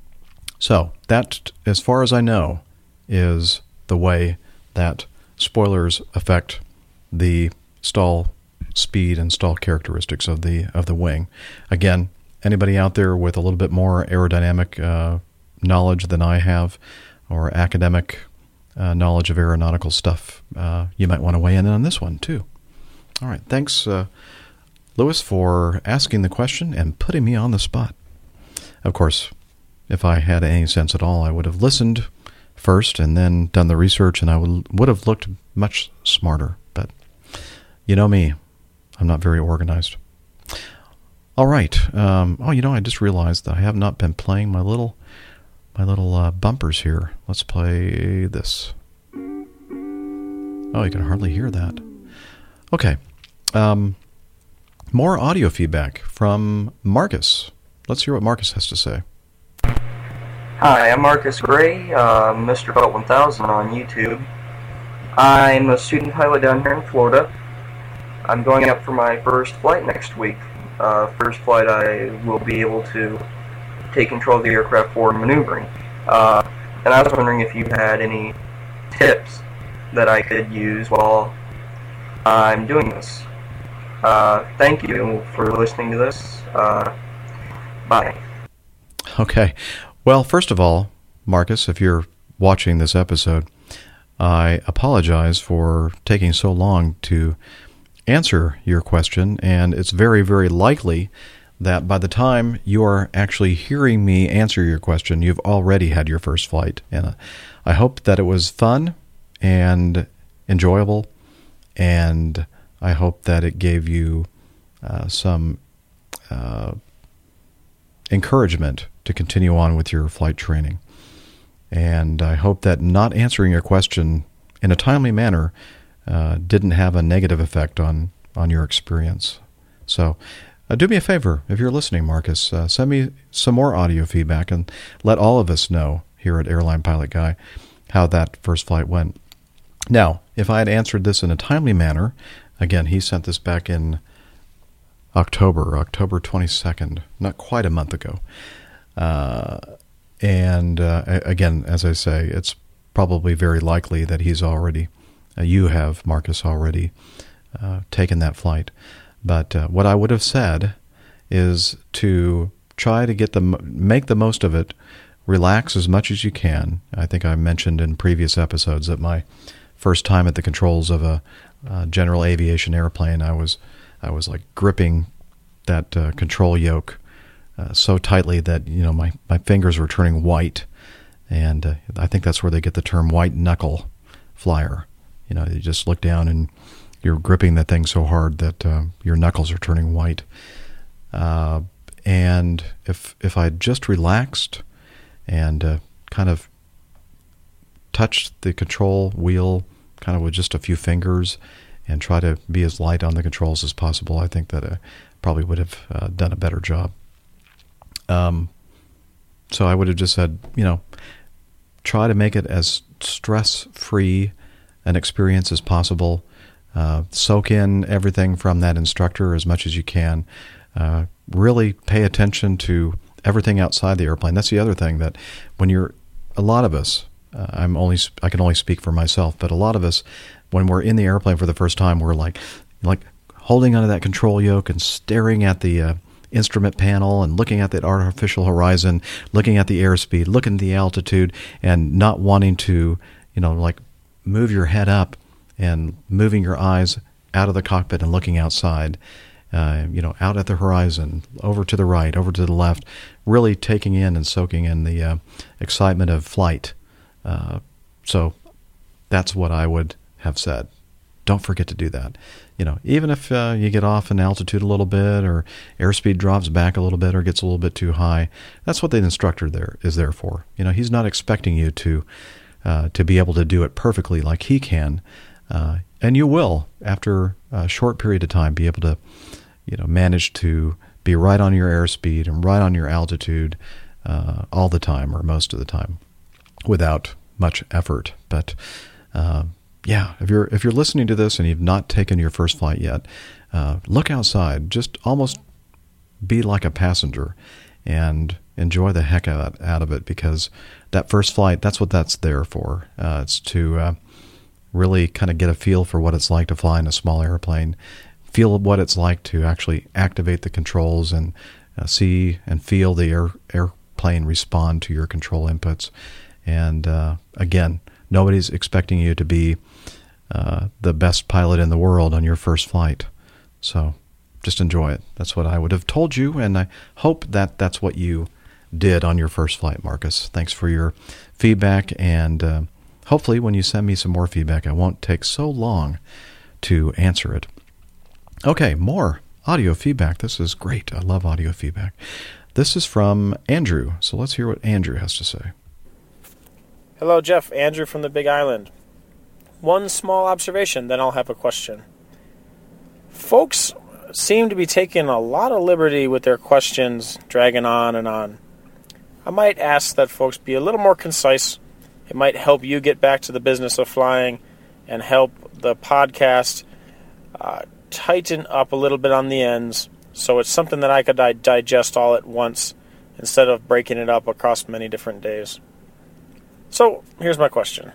so that, as far as I know, is the way that spoilers affect the stall speed and stall characteristics of the of the wing. Again, anybody out there with a little bit more aerodynamic uh, knowledge than I have, or academic uh, knowledge of aeronautical stuff, uh, you might want to weigh in on this one too. All right, thanks, uh, Lewis, for asking the question and putting me on the spot. Of course, if I had any sense at all, I would have listened first and then done the research, and I would would have looked much smarter. But you know me. I'm not very organized. All right. Um, oh, you know, I just realized that I have not been playing my little, my little uh, bumpers here. Let's play this. Oh, you can hardly hear that. Okay. Um, more audio feedback from Marcus. Let's hear what Marcus has to say. Hi, I'm Marcus Gray, uh, Mister Belt one thousand on YouTube. I'm a student pilot down here in Florida. I'm going up for my first flight next week. Uh, first flight I will be able to take control of the aircraft for maneuvering. Uh, and I was wondering if you had any tips that I could use while I'm doing this. Uh, thank you for listening to this. Uh, bye. Okay. Well, first of all, Marcus, if you're watching this episode, I apologize for taking so long to answer your question, and it's very, very likely that by the time you are actually hearing me answer your question, you've already had your first flight. And uh, I hope that it was fun and enjoyable, and I hope that it gave you uh, some uh, encouragement to continue on with your flight training. And I hope that not answering your question in a timely manner uh, didn't have a negative effect on, on your experience. So uh, do me a favor, if you're listening, Marcus, uh, send me some more audio feedback and let all of us know here at Airline Pilot Guy how that first flight went. Now, if I had answered this in a timely manner, again, he sent this back in October, October twenty-second, not quite a month ago. Uh, and uh, again, as I say, it's probably very likely that he's already, uh, you have, Marcus, already uh, taken that flight. But uh, what I would have said is to try to get the, make the most of it, relax as much as you can. I think I mentioned in previous episodes that my first time at the controls of a uh, general aviation airplane, I was I was like gripping that uh, control yoke uh, so tightly that you know my, my fingers were turning white, and uh, I think that's where they get the term white knuckle flyer. You know, you just look down and you're gripping that thing so hard that uh, your knuckles are turning white. Uh, and if if I just relaxed and uh, kind of touched the control wheel kind of with just a few fingers and try to be as light on the controls as possible, I think that I probably would have uh, done a better job. Um, so I would have just said, you know, try to make it as stress-free an experience as possible. Uh, soak in everything from that instructor as much as you can. Uh, really pay attention to everything outside the airplane. That's the other thing, that when you're, a lot of us, uh, I'm only, I can only speak for myself, but a lot of us, when we're in the airplane for the first time, we're like, like holding onto that control yoke and staring at the uh, instrument panel and looking at that artificial horizon, looking at the airspeed, looking at the altitude, and not wanting to, you know, like move your head up and moving your eyes out of the cockpit and looking outside, uh, you know, out at the horizon, over to the right, over to the left, really taking in and soaking in the uh, excitement of flight. Uh, so that's what I would have said. Don't forget to do that. You know, even if uh, you get off in altitude a little bit, or airspeed drops back a little bit, or gets a little bit too high, that's what the instructor there is there for. You know, he's not expecting you to uh, to be able to do it perfectly like he can. Uh, and you will, after a short period of time, be able to, you know, manage to be right on your airspeed and right on your altitude uh, all the time, or most of the time, without much effort. But uh, yeah, if you're if you're listening to this and you've not taken your first flight yet, uh, look outside. Just almost be like a passenger and enjoy the heck out, out of it, because that first flight, that's what that's there for. Uh, it's to uh, really kind of get a feel for what it's like to fly in a small airplane, feel what it's like to actually activate the controls and uh, see and feel the air, airplane respond to your control inputs. And uh, again, nobody's expecting you to be uh, the best pilot in the world on your first flight. So just enjoy it. That's what I would have told you, and I hope that that's what you did on your first flight, Marcus. Thanks for your feedback, and uh, hopefully when you send me some more feedback, I won't take so long to answer it. Okay, more audio feedback. This is great. I love audio feedback. This is from Andrew, so let's hear what Andrew has to say. Hello, Jeff. Andrew from the Big Island. One small observation, then I'll have a question. Folks seem to be taking a lot of liberty with their questions, dragging on and on. I might ask that folks be a little more concise. It might help you get back to the business of flying and help the podcast uh, tighten up a little bit on the ends, so it's something that I could di- digest all at once instead of breaking it up across many different days. So, here's my question.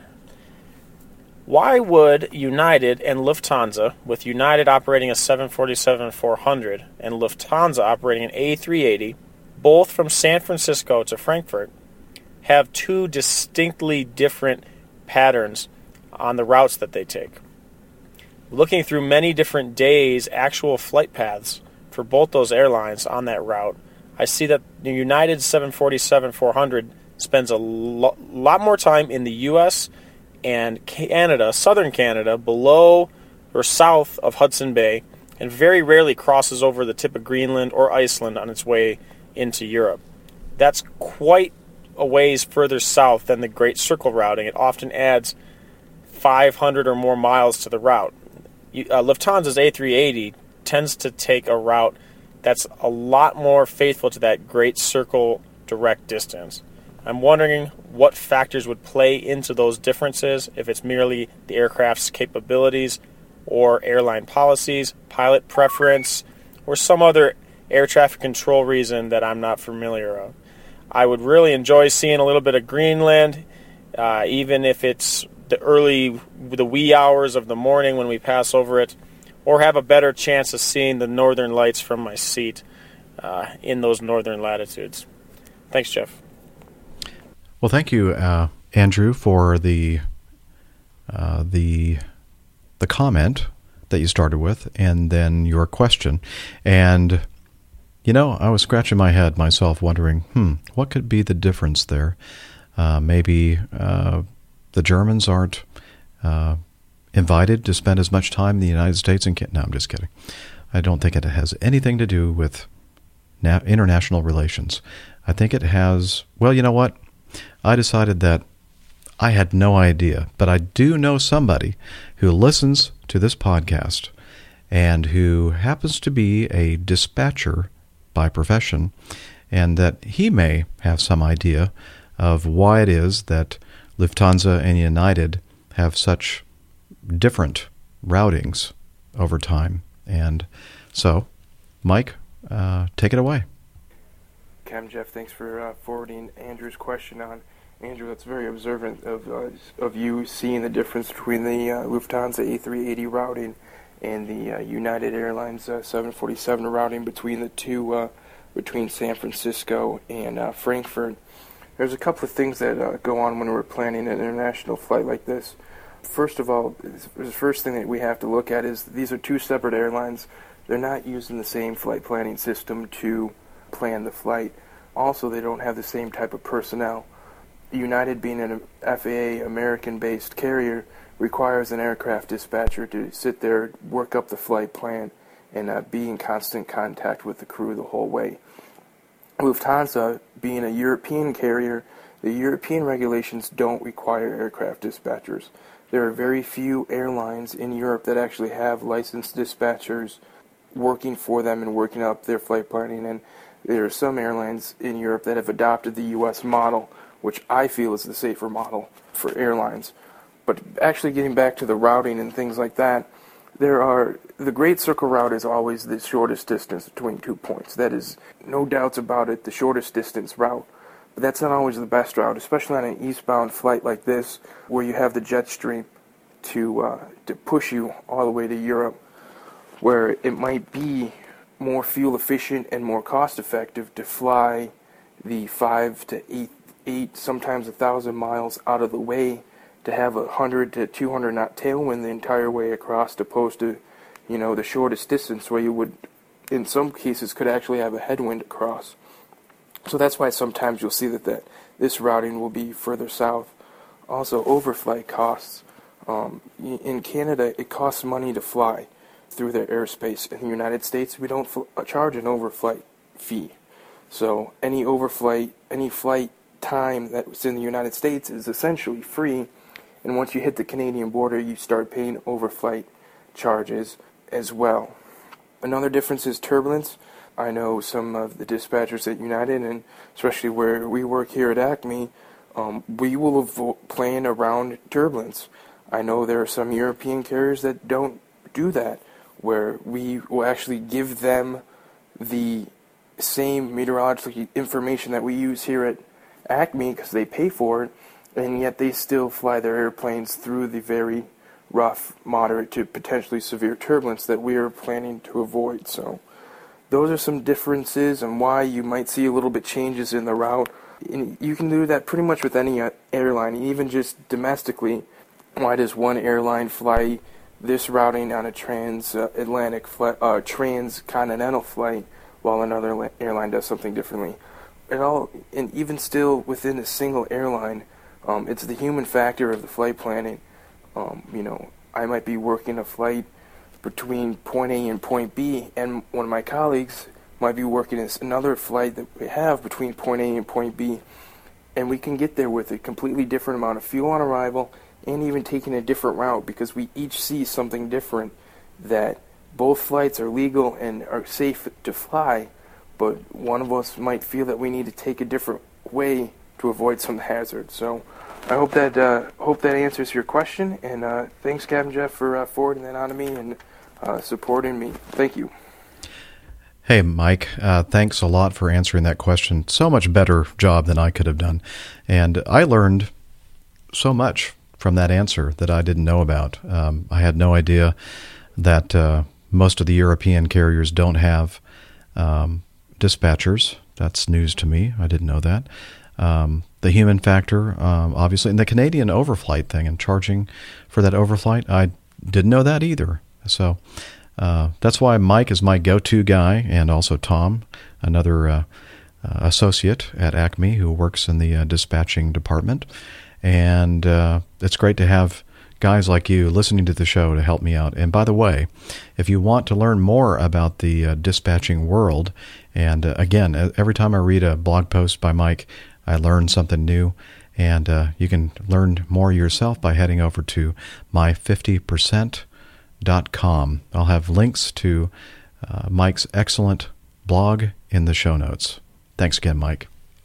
Why would United and Lufthansa, with United operating a seven forty-seven four hundred and Lufthansa operating an A three eighty, both from San Francisco to Frankfurt, have two distinctly different patterns on the routes that they take. Looking through many different days' actual flight paths for both those airlines on that route, I see that the United seven forty-seven four hundred spends a lo- lot more time in the U S and Canada, southern Canada, below or south of Hudson Bay, and very rarely crosses over the tip of Greenland or Iceland on its way into Europe. That's quite a ways further south than the Great Circle routing. It often adds five hundred or more miles to the route. Uh, Lufthansa's A three eighty tends to take a route that's a lot more faithful to that Great Circle direct distance. I'm wondering what factors would play into those differences, if it's merely the aircraft's capabilities or airline policies, pilot preference, or some other air traffic control reason that I'm not familiar of. I would really enjoy seeing a little bit of Greenland, uh, even if it's the early, the wee hours of the morning when we pass over it, or have a better chance of seeing the northern lights from my seat uh, in those northern latitudes. Thanks, Jeff. Well, thank you, uh, Andrew, for the uh, the the comment that you started with, and then your question. And you know, I was scratching my head myself, wondering, hmm, what could be the difference there? Uh, maybe uh, the Germans aren't uh, invited to spend as much time in the United States and Canada. No, I'm just kidding. I don't think it has anything to do with na- international relations. I think it has, well, you know what? I decided that I had no idea, but I do know somebody who listens to this podcast and who happens to be a dispatcher by profession, and that he may have some idea of why it is that Lufthansa and United have such different routings over time. And so, Mike, uh, take it away. Cam, Jeff, thanks for uh, forwarding Andrew's question on. Andrew, that's very observant of uh, of you seeing the difference between the uh, Lufthansa A three eighty routing and the uh, United Airlines uh, seven forty-seven routing between the two, uh, between San Francisco and uh, Frankfurt. There's a couple of things that uh, go on when we're planning an international flight like this. First of all, the first thing that we have to look at is these are two separate airlines. They're not using the same flight planning system to plan the flight. Also, they don't have the same type of personnel. United, being an F A A American-based carrier, requires an aircraft dispatcher to sit there, work up the flight plan, and uh, be in constant contact with the crew the whole way. Lufthansa, being a European carrier, the European regulations don't require aircraft dispatchers. There are very few airlines in Europe that actually have licensed dispatchers working for them and working up their flight planning, and there are some airlines in Europe that have adopted the U S model, which I feel is the safer model for airlines. But actually getting back to the routing and things like that, there are, the Great Circle route is always the shortest distance between two points. That is, no doubts about it, the shortest distance route. But that's not always the best route, especially on an eastbound flight like this, where you have the jet stream to uh, to push you all the way to Europe, where it might be more fuel efficient and more cost effective to fly the five to eight, eight sometimes a thousand miles out of the way to have a hundred to two hundred knot tailwind the entire way across, opposed to, you know, the shortest distance where you would, in some cases, could actually have a headwind across. So that's why sometimes you'll see that, that this routing will be further south. Also, overflight costs. Um, in Canada, it costs money to fly through their airspace. In the United States, we don't fl- charge an overflight fee. So any overflight, any flight time that's in the United States is essentially free. And once you hit the Canadian border, you start paying overflight charges as well. Another difference is turbulence. I know some of the dispatchers at United, and especially where we work here at Acme, um, we will avo- plan around turbulence. I know there are some European carriers that don't do that, where we will actually give them the same meteorological information that we use here at Acme because they pay for it, and yet they still fly their airplanes through the very rough, moderate to potentially severe turbulence that we are planning to avoid. So those are some differences and why you might see a little bit changes in the route. And you can do that pretty much with any airline, even just domestically. why does one airline fly this routing on a transatlantic flight, uh, transcontinental flight, while another la- airline does something differently? It all, and even still within a single airline, um, it's the human factor of the flight planning. Um, you know, I might be working a flight between point A and point B, and one of my colleagues might be working another flight that we have between point A and point B, and we can get there with a completely different amount of fuel on arrival, and even taking a different route, because we each see something different, that both flights are legal and are safe to fly, but one of us might feel that we need to take a different way to avoid some hazards. So I hope that uh, hope that answers your question, and uh, thanks, Captain Jeff, for uh, forwarding that on to me and uh, supporting me. Thank you. Hey, Mike, uh, thanks a lot for answering that question. So much better job than I could have done. And I learned so much from that answer that I didn't know about. Um, I had no idea that uh, most of the European carriers don't have um, dispatchers. That's news to me. I didn't know that. Um, the human factor, um, obviously, and the Canadian overflight thing and charging for that overflight, I didn't know that either. So uh, that's why Mike is my go-to guy, and also Tom, another uh, uh, associate at Acme who works in the uh, dispatching department. And uh, it's great to have guys like you listening to the show to help me out. And by the way, if you want to learn more about the uh, dispatching world, and uh, again, every time I read a blog post by Mike, I learn something new. And uh, you can learn more yourself by heading over to my fifty percent dot com. I'll have links to uh, Mike's excellent blog in the show notes. Thanks again, Mike.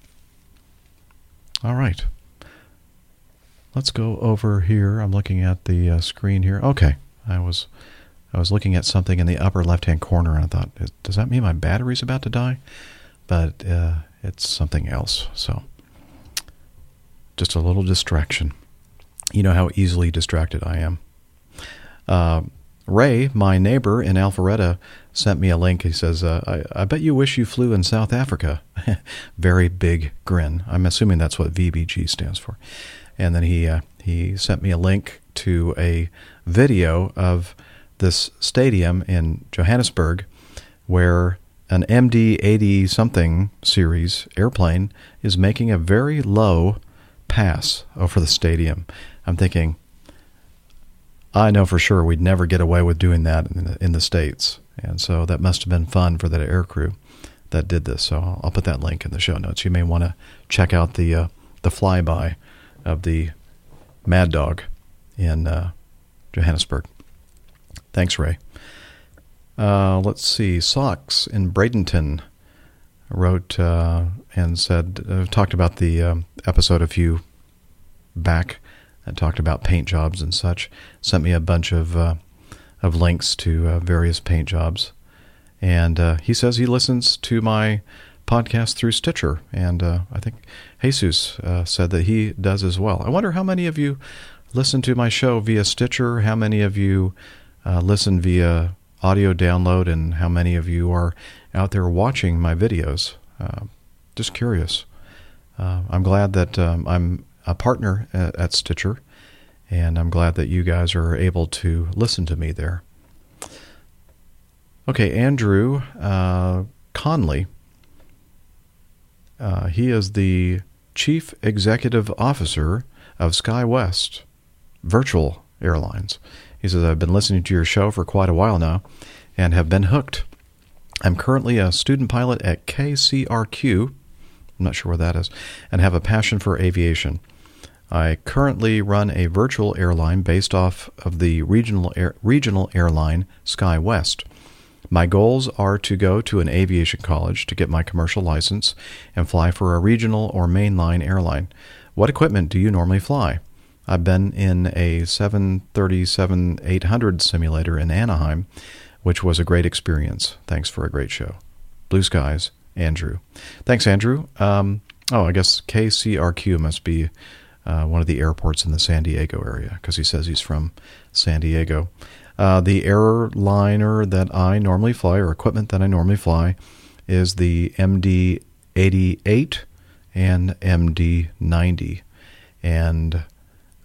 All right. Let's go over here. I'm looking at the uh, screen here. Okay, I was I was looking at something in the upper left-hand corner, and I thought, does that mean my battery's about to die? But uh, it's something else. So just a little distraction. You know how easily distracted I am. Uh, Ray, my neighbor in Alpharetta, sent me a link. He says, uh, I, I bet you wish you flew in South Africa. Very big grin. I'm assuming that's what V B G stands for. And then he uh, he sent me a link to a video of this stadium in Johannesburg where an M D eighty something series airplane is making a very low pass over the stadium. I'm thinking, I know for sure we'd never get away with doing that in the, in the States. And so that must have been fun for that air crew that did this. So I'll, I'll put that link in the show notes. You may want to check out the uh, the flyby of the Mad Dog in uh, Johannesburg. Thanks, Ray. Uh, let's see. Socks in Bradenton wrote uh, and said, uh, talked about the um, episode a few back and talked about paint jobs and such. Sent me a bunch of uh, of links to uh, various paint jobs. And uh, he says he listens to my podcast through Stitcher, and uh, I think Jesus uh, said that he does as well. I wonder how many of you listen to my show via Stitcher, how many of you uh, listen via audio download, and how many of you are out there watching my videos. Uh, just curious. Uh, I'm glad that um, I'm a partner at, at Stitcher, and I'm glad that you guys are able to listen to me there. Okay, Andrew uh, Conley. Uh, he is the Chief Executive Officer of SkyWest Virtual Airlines. He says, I've been listening to your show for quite a while now and have been hooked. I'm currently a student pilot at K C R Q, I'm not sure what that is, and have a passion for aviation. I currently run a virtual airline based off of the regional air, regional airline SkyWest. My goals are to go to an aviation college to get my commercial license and fly for a regional or mainline airline. What equipment do you normally fly? I've been in a seven thirty-seven eight hundred simulator in Anaheim, which was a great experience. Thanks for a great show. Blue Skies, Andrew. Thanks, Andrew. Um, oh, I guess K C R Q must be uh, one of the airports in the San Diego area, because he says he's from San Diego. Uh, the airliner that I normally fly, or equipment that I normally fly, is the M D eighty-eight and M D ninety. And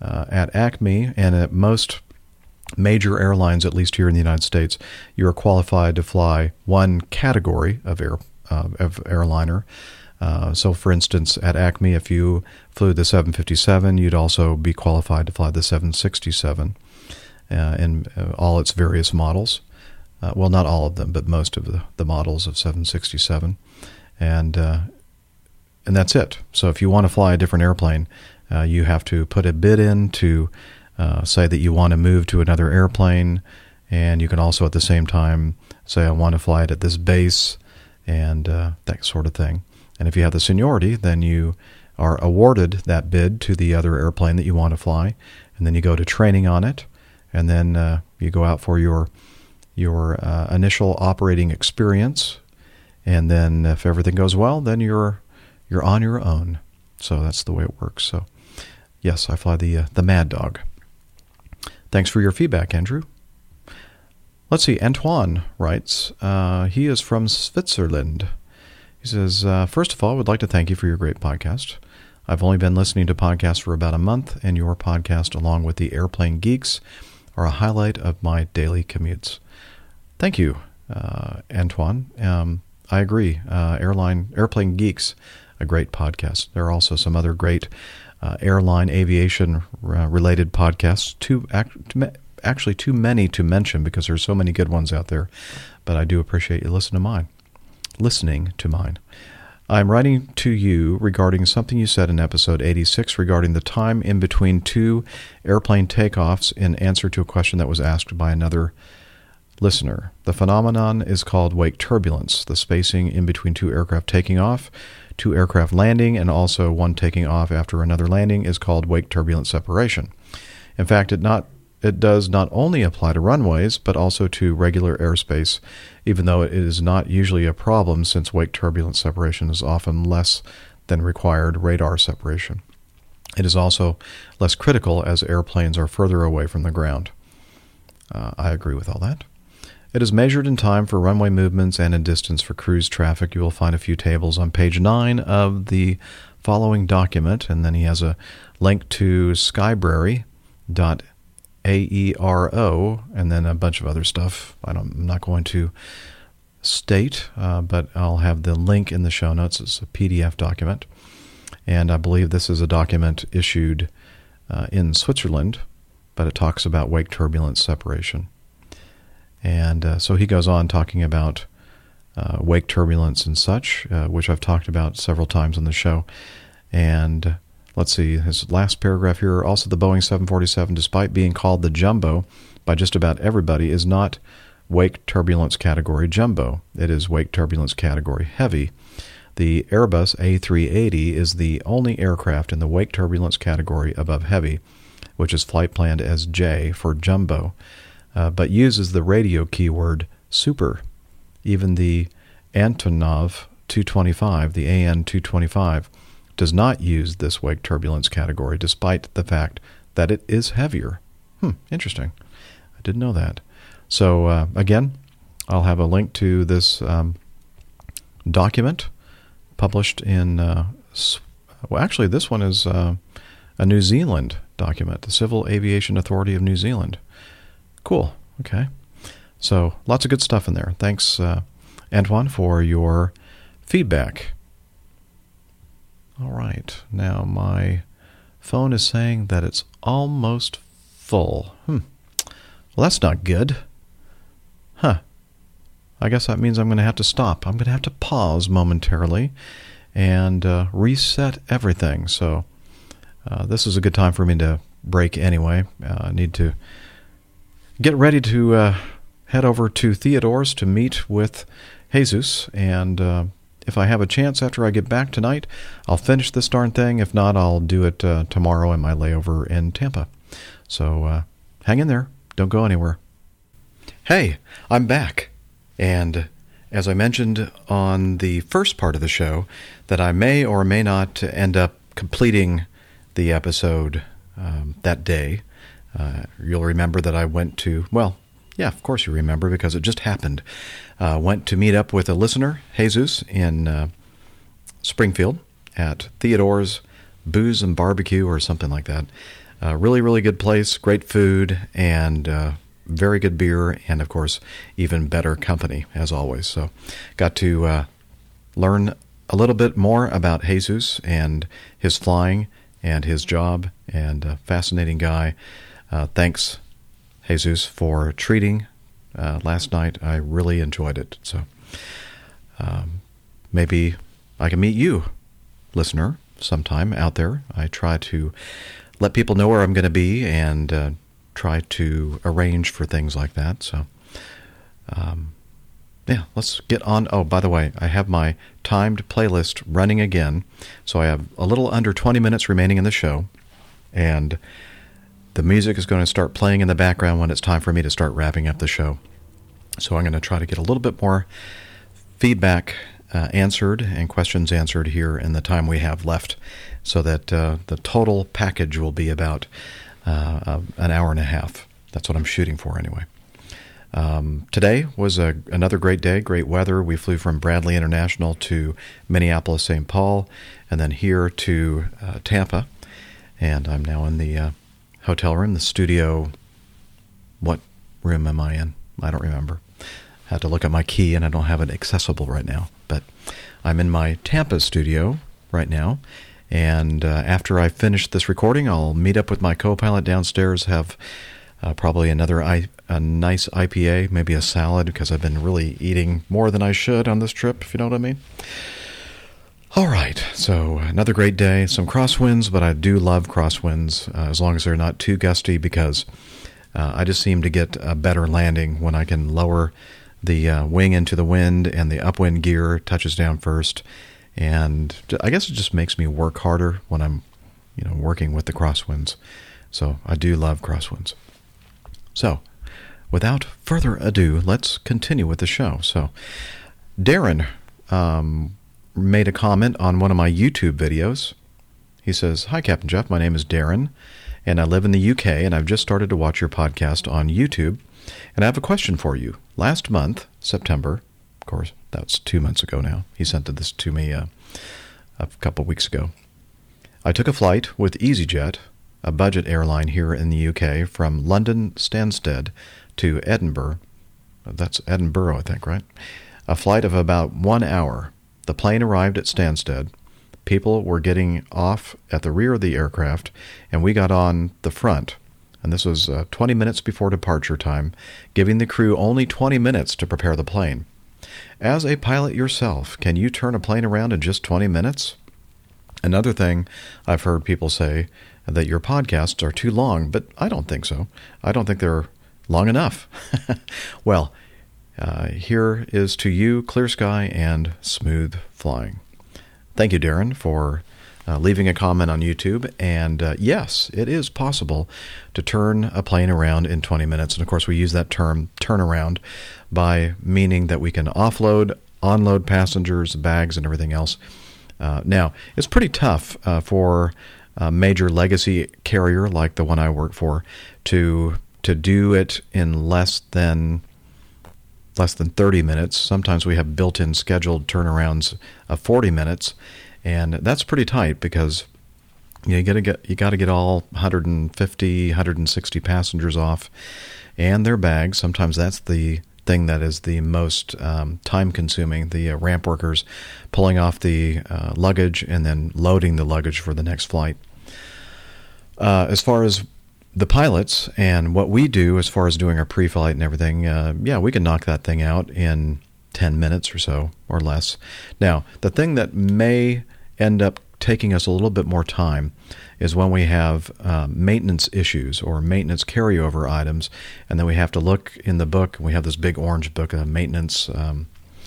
uh, at Acme and at most major airlines, at least here in the United States, you are qualified to fly one category of air uh, of airliner. Uh, so, for instance, at Acme, if you flew the seven fifty-seven, you'd also be qualified to fly the seven sixty-seven uh, in uh, all its various models. Uh, well, not all of them, but most of the, the models of seven sixty-seven. And uh, and that's it. So if you want to fly a different airplane, uh, you have to put a bid in to uh, say that you want to move to another airplane, and you can also at the same time say, I want to fly it at this base, and uh, that sort of thing. And if you have the seniority, then you are awarded that bid to the other airplane that you want to fly, and then you go to training on it, and then uh, you go out for your your uh, initial operating experience, and then if everything goes well, then you're you're on your own. So that's the way it works. So yes, I fly the uh, the Mad Dog. Thanks for your feedback, Andrew. Let's see. Antoine writes. Uh, he is from Switzerland. He says, uh, first of all, I would like to thank you for your great podcast. I've only been listening to podcasts for about a month, and your podcast, along with the Airplane Geeks, are a highlight of my daily commutes. Thank you, uh, Antoine. Um, I agree. Uh, Airline Airplane Geeks, a great podcast. There are also some other great uh, airline aviation-related uh, podcasts. Too, actually, too many to mention because there's so many good ones out there. But I do appreciate you listening to mine. Listening to mine. I'm writing to you regarding something you said in episode eighty-six regarding the time in between two airplane takeoffs in answer to a question that was asked by another listener. The phenomenon is called wake turbulence, the spacing in between two aircraft taking off, two aircraft landing, and also one taking off after another landing is called wake turbulence separation. In fact, it not It does not only apply to runways, but also to regular airspace, even though it is not usually a problem since wake turbulence separation is often less than required radar separation. It is also less critical as airplanes are further away from the ground. Uh, I agree with all that. It is measured in time for runway movements and in distance for cruise traffic. You will find a few tables on page nine of the following document, and then he has a link to skybrary dot A E R O, and then a bunch of other stuff. I don't, I'm not going to state, uh, but I'll have the link in the show notes. It's a P D F document, and I believe this is a document issued uh, in Switzerland, but it talks about wake turbulence separation. And uh, so he goes on talking about uh, wake turbulence and such, uh, which I've talked about several times on the show. And let's see, his last paragraph here. Also, the Boeing seven forty-seven, despite being called the Jumbo by just about everybody, is not wake turbulence category Jumbo. It is wake turbulence category Heavy. The Airbus A three eighty is the only aircraft in the wake turbulence category above Heavy, which is flight planned as J for Jumbo, uh, but uses the radio keyword Super. Even the Antonov two twenty-five, the A N two twenty-five, does not use this wake turbulence category, despite the fact that it is heavier. Hmm, interesting. I didn't know that. So, uh, again, I'll have a link to this um, document published in, uh, well, actually, this one is uh, a New Zealand document, the Civil Aviation Authority of New Zealand. Cool. Okay. So, lots of good stuff in there. Thanks, uh, Antoine, for your feedback. All right. Now my phone is saying that it's almost full. Hmm. Well, that's not good. Huh. I guess that means I'm going to have to stop. I'm going to have to pause momentarily and uh, reset everything. So uh, this is a good time for me to break anyway. Uh, I need to get ready to uh, head over to Theodore's to meet with Jesus, and uh, if I have a chance after I get back tonight, I'll finish this darn thing. If not, I'll do it uh, tomorrow in my layover in Tampa. So uh, hang in there. Don't go anywhere. Hey, I'm back. And as I mentioned on the first part of the show, that I may or may not end up completing the episode um, that day. Uh, you'll remember that I went to, well, yeah, of course you remember because it just happened. Uh, went to meet up with a listener, Jesus, in uh, Springfield at Theodore's Booze and Barbecue or something like that. uh, really, really good place, great food, and uh, very good beer, and of course, even better company, as always. So got to uh, learn a little bit more about Jesus and his flying and his job, and a fascinating guy. Uh, thanks, Jesus, for treating uh, last night. I really enjoyed it. So um, maybe I can meet you, listener, sometime out there. I try to let people know where I'm going to be and uh, try to arrange for things like that. So, um, yeah, let's get on. Oh, by the way, I have my timed playlist running again. So I have a little under twenty minutes remaining in the show. And the music is going to start playing in the background when it's time for me to start wrapping up the show. So I'm going to try to get a little bit more feedback uh, answered and questions answered here in the time we have left, so that uh, the total package will be about uh, an hour and a half. That's what I'm shooting for anyway. Um, today was a, another great day, great weather. We flew from Bradley International to Minneapolis, Saint Paul, and then here to uh, Tampa. And I'm now in the uh, hotel room, the studio. What room am I in? I don't remember. I had to look at my key, and I don't have it accessible right now. But I'm in my Tampa studio right now. And uh, after I finish this recording, I'll meet up with my co-pilot downstairs, have uh, probably another I, a nice I P A, maybe a salad, because I've been really eating more than I should on this trip, if you know what I mean. All right, so another great day. Some crosswinds, but I do love crosswinds, uh, as long as they're not too gusty, because uh, I just seem to get a better landing when I can lower the uh, wing into the wind and the upwind gear touches down first. And I guess it just makes me work harder when I'm, you know, working with the crosswinds. So I do love crosswinds. So without further ado, let's continue with the show. So Darren um, made a comment on one of my YouTube videos. He says, "Hi, Captain Jeff. My name is Darren, and I live in the U K, and I've just started to watch your podcast on YouTube. And I have a question for you. Last month, September, of course, that's two months ago now. He sent this to me uh, a couple weeks ago. I took a flight with EasyJet, a budget airline here in the U K, from London Stansted to Edinburgh. That's Edinburgh, I think, right? A flight of about one hour. The plane arrived at Stansted. People were getting off at the rear of the aircraft, and we got on the front. And this was uh, twenty minutes before departure time, giving the crew only twenty minutes to prepare the plane. As a pilot yourself, can you turn a plane around in just twenty minutes? Another thing I've heard people say, that your podcasts are too long, but I don't think so. I don't think they're long enough. Well, uh, here is to you, clear sky and smooth flying." Thank you, Darren, for uh, leaving a comment on YouTube. And uh, yes, it is possible to turn a plane around in twenty minutes. And of course, we use that term turnaround by meaning that we can offload, onload passengers, bags, and everything else. Uh, now, it's pretty tough uh, for a major legacy carrier like the one I work for to to do it in less than less than thirty minutes. Sometimes we have built-in scheduled turnarounds of forty minutes, and that's pretty tight because you, know, you got to get you got to get all one hundred fifty, one hundred sixty passengers off and their bags. Sometimes that's the thing that is the most um, time-consuming. The uh, ramp workers pulling off the uh, luggage and then loading the luggage for the next flight. Uh, as far as the pilots and what we do as far as doing our pre-flight and everything, uh, yeah, we can knock that thing out in ten minutes or so, or less. Now, the thing that may end up taking us a little bit more time is when we have uh, maintenance issues or maintenance carryover items, and then we have to look in the book. We have this big orange book of maintenance. Um,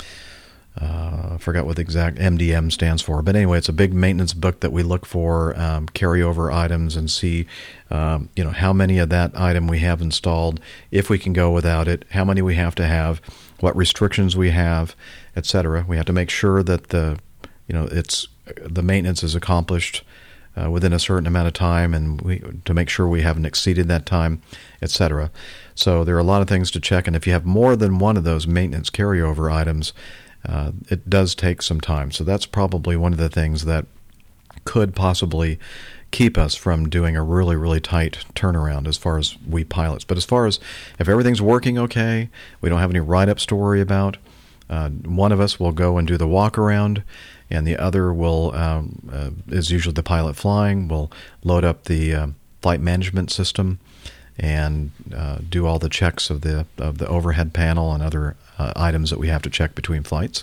uh, I forgot what the exact M D M stands for, but anyway, it's a big maintenance book that we look for um, carryover items and see, um, you know, how many of that item we have installed, if we can go without it, how many we have to have, what restrictions we have, et cetera. We have to make sure that the, you know, it's the maintenance is accomplished uh, within a certain amount of time, and we to make sure we haven't exceeded that time, et cetera. So there are a lot of things to check, and if you have more than one of those maintenance carryover items, uh, it does take some time. So that's probably one of the things that could possibly keep us from doing a really, really tight turnaround as far as we pilots. But as far as if everything's working okay, we don't have any write-ups to worry about, uh, one of us will go and do the walk-around, and the other will, um, uh, is usually the pilot flying, will load up the uh, flight management system and uh, do all the checks of the of the overhead panel and other uh, items that we have to check between flights.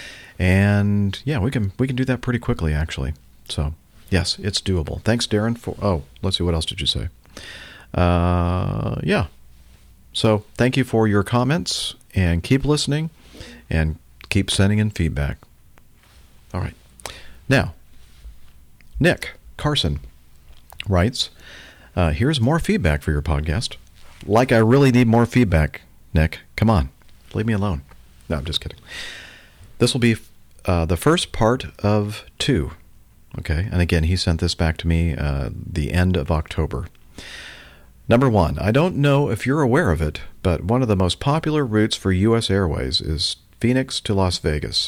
And yeah, we can we can do that pretty quickly, actually. So yes, it's doable. Thanks, Darren. For oh, let's see, what else did you say? Uh, yeah. So thank you for your comments, and keep listening, and keep sending in feedback. All right. Now, Nick Carson writes, uh, here's more feedback for your podcast. Like I really need more feedback, Nick. Come on. Leave me alone. No, I'm just kidding. This will be uh, the first part of two. Okay, and again, he sent this back to me uh, the end of October. Number one, I don't know if you're aware of it, but one of the most popular routes for U S Airways is Phoenix to Las Vegas.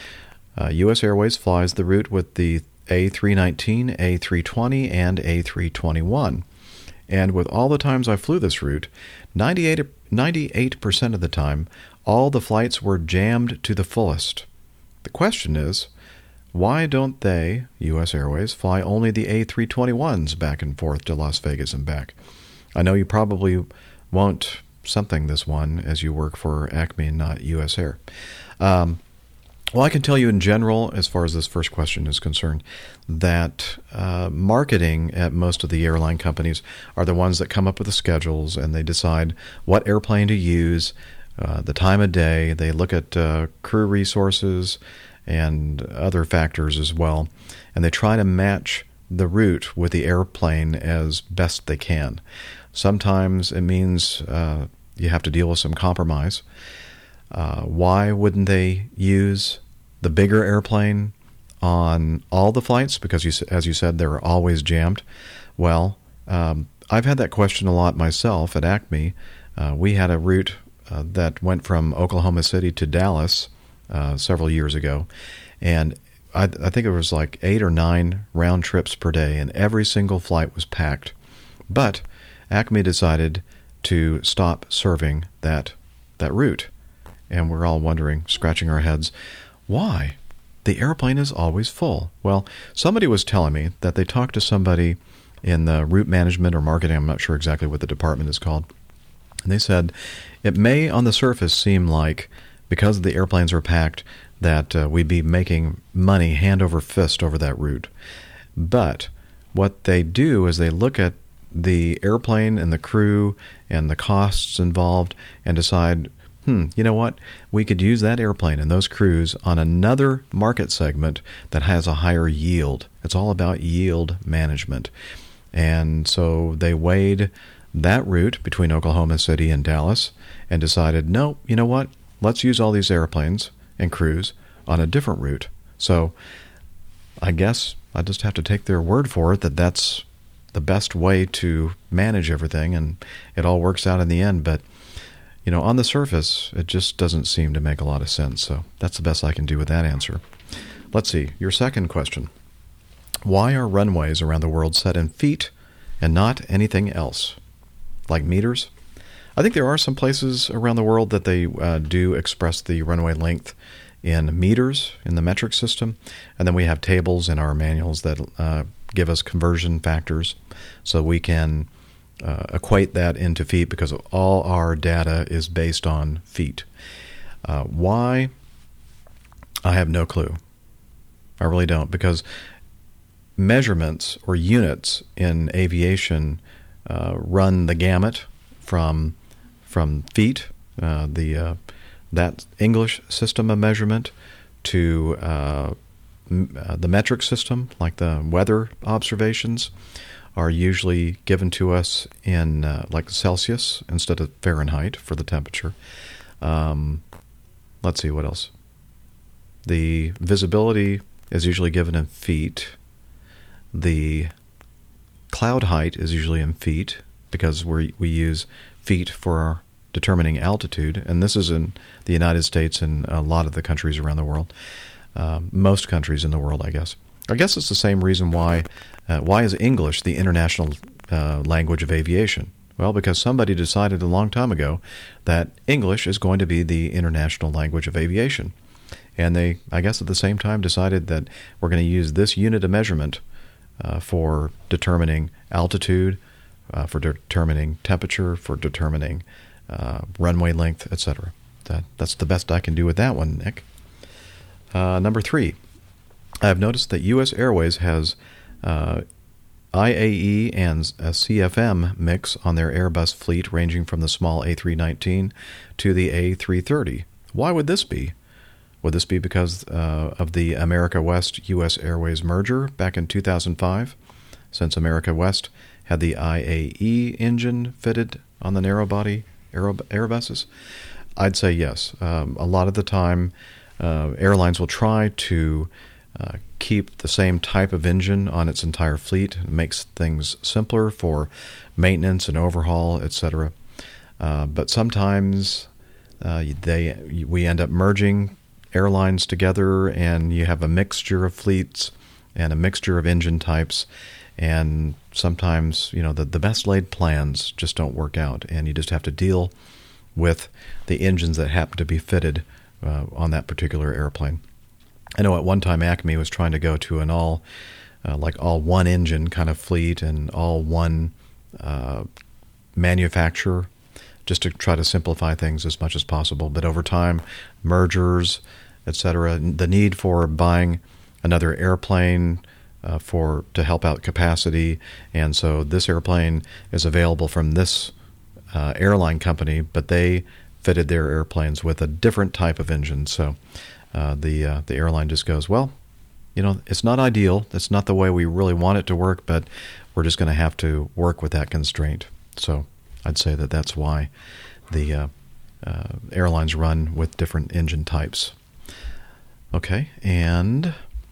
Uh, U S Airways flies the route with the A three nineteen, A three twenty, and A three twenty-one. And with all the times I flew this route, ninety-eight, ninety-eight percent of the time, all the flights were jammed to the fullest. The question is, why don't they, U S Airways, fly only the A three twenty-ones back and forth to Las Vegas and back? I know you probably won't something this one as you work for Acme and not U S Air. Um, well, I can tell you in general, as far as this first question is concerned, that uh, marketing at most of the airline companies are the ones that come up with the schedules, and they decide what airplane to use, uh, the time of day. They look at uh, crew resources and other factors as well, and they try to match the route with the airplane as best they can. Sometimes it means uh, you have to deal with some compromise. Uh, why wouldn't they use the bigger airplane on all the flights? Because, you, as you said, they're always jammed. Well, um, I've had that question a lot myself at Acme. Uh, we had a route uh, that went from Oklahoma City to Dallas uh, several years ago, and I, I think it was like eight or nine round trips per day, and every single flight was packed. But Acme decided to stop serving that that route. And we're all wondering, scratching our heads, why? The airplane is always full. Well, somebody was telling me that they talked to somebody in the route management or marketing, I'm not sure exactly what the department is called, and they said it may on the surface seem like, because the airplanes are packed, that uh, we'd be making money hand over fist over that route. But what they do is they look at the airplane and the crew and the costs involved and decide, hmm, you know what? We could use that airplane and those crews on another market segment that has a higher yield. It's all about yield management. And so they weighed that route between Oklahoma City and Dallas and decided, no, you know what? Let's use all these airplanes and crews on a different route. So I guess I just have to take their word for it that that's the best way to manage everything, and it all works out in the end. But you know, on the surface, it just doesn't seem to make a lot of sense. So that's the best I can do with that answer. Let's see. Your second question. Why are runways around the world set in feet and not anything else? Like meters? I think there are some places around the world that they uh, do express the runway length in meters in the metric system. And then we have tables in our manuals that uh, give us conversion factors so we can Uh, equate that into feet, because all our data is based on feet. Uh, why? I have no clue. I really don't, because measurements or units in aviation uh, run the gamut from from feet, uh, the uh, that English system of measurement, to uh, m- uh, the metric system, like the weather observations, are usually given to us in uh, like Celsius instead of Fahrenheit for the temperature. Um, let's see, what else? The visibility is usually given in feet. The cloud height is usually in feet, because we we use feet for determining altitude, and this is in the United States and a lot of the countries around the world, uh, most countries in the world, I guess. I guess it's the same reason why uh, why is English the international uh, language of aviation? Well, because somebody decided a long time ago that English is going to be the international language of aviation. And they, I guess at the same time, decided that we're going to use this unit of measurement uh, for determining altitude, uh, for determining temperature, for determining uh, runway length, et cetera. That, that's the best I can do with that one, Nick. Uh, number three, I've noticed that U S Airways has uh, I A E and a C F M mix on their Airbus fleet, ranging from the small A three nineteen to the A three thirty. Why would this be? Would this be because uh, of the America West U S Airways merger back in two thousand five, since America West had the I A E engine fitted on the narrow-body Airbuses? I'd say yes. Um, a lot of the time, uh, airlines will try to Uh, keep the same type of engine on its entire fleet. It makes things simpler for maintenance and overhaul, et cetera. Uh, but sometimes uh, they we end up merging airlines together, and you have a mixture of fleets and a mixture of engine types. And sometimes, you know, the, the best laid plans just don't work out, and you just have to deal with the engines that happen to be fitted uh, on that particular airplane. I know at one time Acme was trying to go to an all, uh, like all one engine kind of fleet and all one uh, manufacturer, just to try to simplify things as much as possible. But over time, mergers, et cetera, the need for buying another airplane uh, for to help out capacity, and so this airplane is available from this uh, airline company, but they fitted their airplanes with a different type of engine. So uh, the uh, the airline just goes, well, you know, it's not ideal. It's not the way we really want it to work, but we're just going to have to work with that constraint. So I'd say that that's why the uh, uh, airlines run with different engine types. Okay, and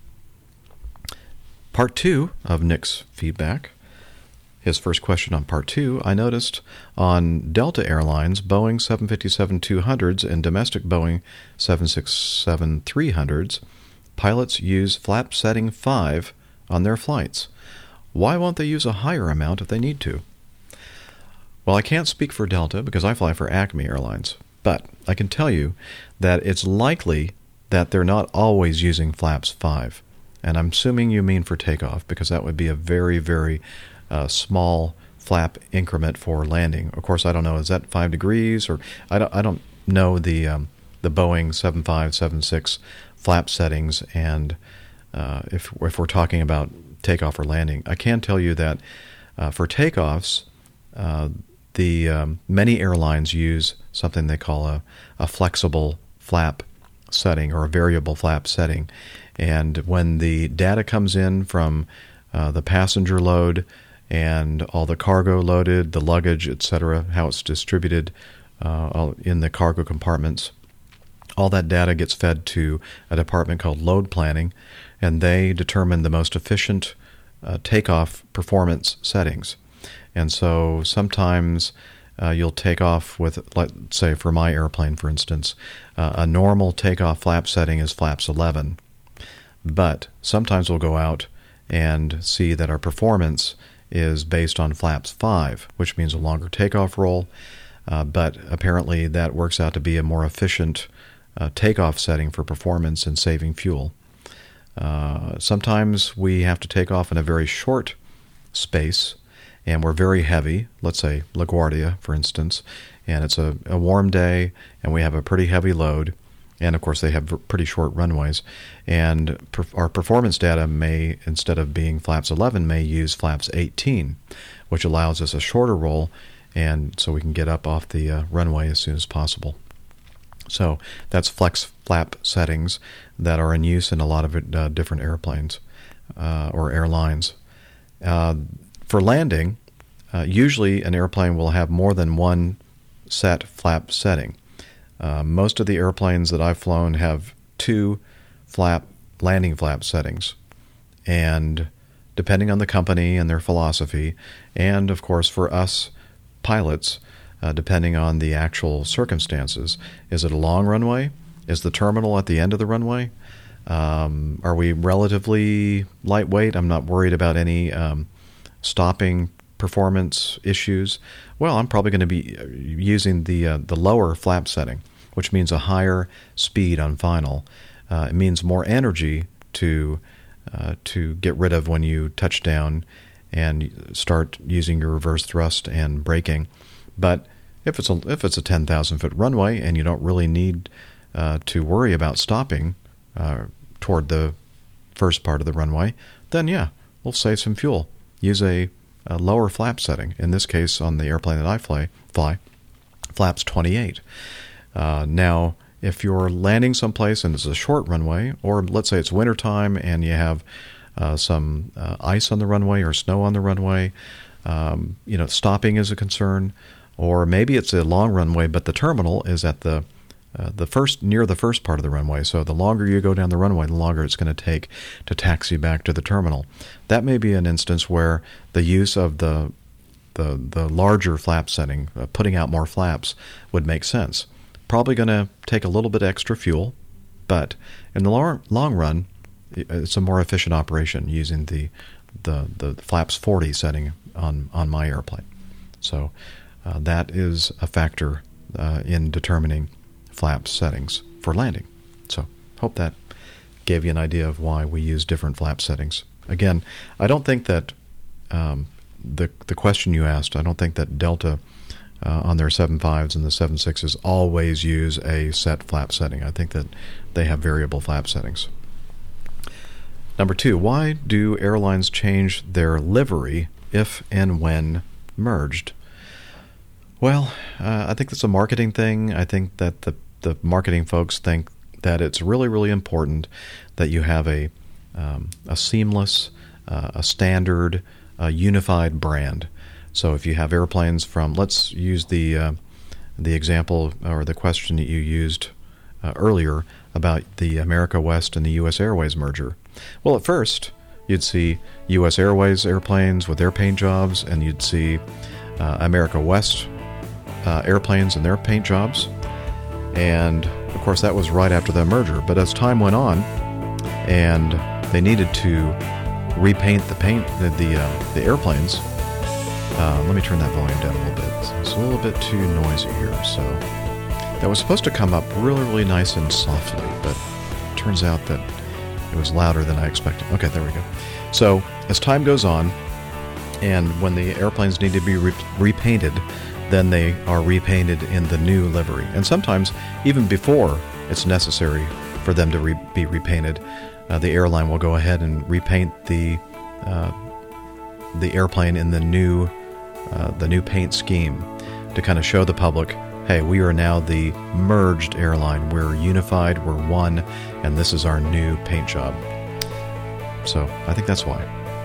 part two of Nick's feedback. His first question on part two, I noticed on Delta Airlines, Boeing seven fifty-seven two hundreds and domestic Boeing seven sixty-seven three hundreds, pilots use flap setting five on their flights. Why won't they use a higher amount if they need to? Well, I can't speak for Delta because I fly for Acme Airlines, but I can tell you that it's likely that they're not always using flaps five. And I'm assuming you mean for takeoff, because that would be a very, very uh, small flap increment for landing. Of course, I don't know, is that five degrees? Or I don't I don't know the um, the Boeing seven five seven six flap settings, and uh, if, if we're talking about takeoff or landing. I can tell you that uh, for takeoffs, uh, the um, many airlines use something they call a, a flexible flap setting or a variable flap setting. And when the data comes in from uh, the passenger load and all the cargo loaded, the luggage, et cetera, how it's distributed uh, in the cargo compartments, all that data gets fed to a department called load planning, and they determine the most efficient uh, takeoff performance settings. And so sometimes uh, you'll take off with, let's say for my airplane, for instance, uh, a normal takeoff flap setting is flaps eleven. But sometimes we'll go out and see that our performance is based on flaps five, which means a longer takeoff roll. Uh, but apparently that works out to be a more efficient uh, takeoff setting for performance and saving fuel. Uh, sometimes we have to take off in a very short space, and we're very heavy, let's say LaGuardia, for instance, and it's a, a warm day, and we have a pretty heavy load. And, of course, they have pretty short runways. And per- our performance data may, instead of being flaps eleven, may use flaps eighteen, which allows us a shorter roll, and so we can get up off the uh, runway as soon as possible. So that's flex flap settings that are in use in a lot of uh, different airplanes uh, or airlines. Uh, for landing, uh, usually an airplane will have more than one set flap setting. Uh, most of the airplanes that I've flown have two flap landing flap settings, and depending on the company and their philosophy, and of course for us pilots, uh, depending on the actual circumstances, is it a long runway? Is the terminal at the end of the runway? Um, are we relatively lightweight? I'm not worried about any um, stopping performance issues. Well, I'm probably going to be using the uh, the lower flap setting, which means a higher speed on final. Uh, it means more energy to uh, to get rid of when you touch down and start using your reverse thrust and braking. But if it's a if it's a ten thousand foot runway and you don't really need uh, to worry about stopping uh, toward the first part of the runway, then yeah, we'll save some fuel. Use a, a lower flap setting. In this case, on the airplane that I fly, fly flaps twenty-eight. Uh, now, if you're landing someplace and it's a short runway, or let's say it's wintertime and you have uh, some uh, ice on the runway or snow on the runway, um, you know, stopping is a concern. Or maybe it's a long runway, but the terminal is at the uh, the first near the first part of the runway. So the longer you go down the runway, the longer it's going to take to taxi back to the terminal. That may be an instance where the use of the the the larger flap setting, uh, putting out more flaps, would make sense. Probably going to take a little bit extra fuel, but in the long, long run, it's a more efficient operation using the the the flaps forty setting on on my airplane. So uh, that is a factor uh, in determining flap settings for landing. So hope that gave you an idea of why we use different flap settings. Again, I don't think that um, the the question you asked, I don't think that Delta uh, on their seven fives and the seven sixes always use a set flap setting. I think that they have variable flap settings. Number two, why do airlines change their livery if and when merged? Well, uh, I think that's a marketing thing. I think that the, the marketing folks think that it's really, really important that you have a um, a seamless, uh, a standard, a unified brand. So if you have airplanes from, let's use the uh, the example or the question that you used uh, earlier about the America West and the U S Airways merger. Well, at first, you'd see U S Airways airplanes with their paint jobs, and you'd see uh, America West uh, airplanes and their paint jobs. And, of course, that was right after the merger. But as time went on, and they needed to repaint the paint, the the, uh, the airplanes. Uh, let me turn that volume down a little bit. It's a little bit too noisy here. So that was supposed to come up really, really nice and softly, but it turns out that it was louder than I expected. Okay, there we go. So as time goes on, and when the airplanes need to be re- repainted, then they are repainted in the new livery. And sometimes, even before it's necessary for them to re- be repainted, uh, the airline will go ahead and repaint the uh, the airplane in the new uh, the new paint scheme to kind of show the public, hey, we are now the merged airline. We're unified, we're one, and this is our new paint job. So I think that's why.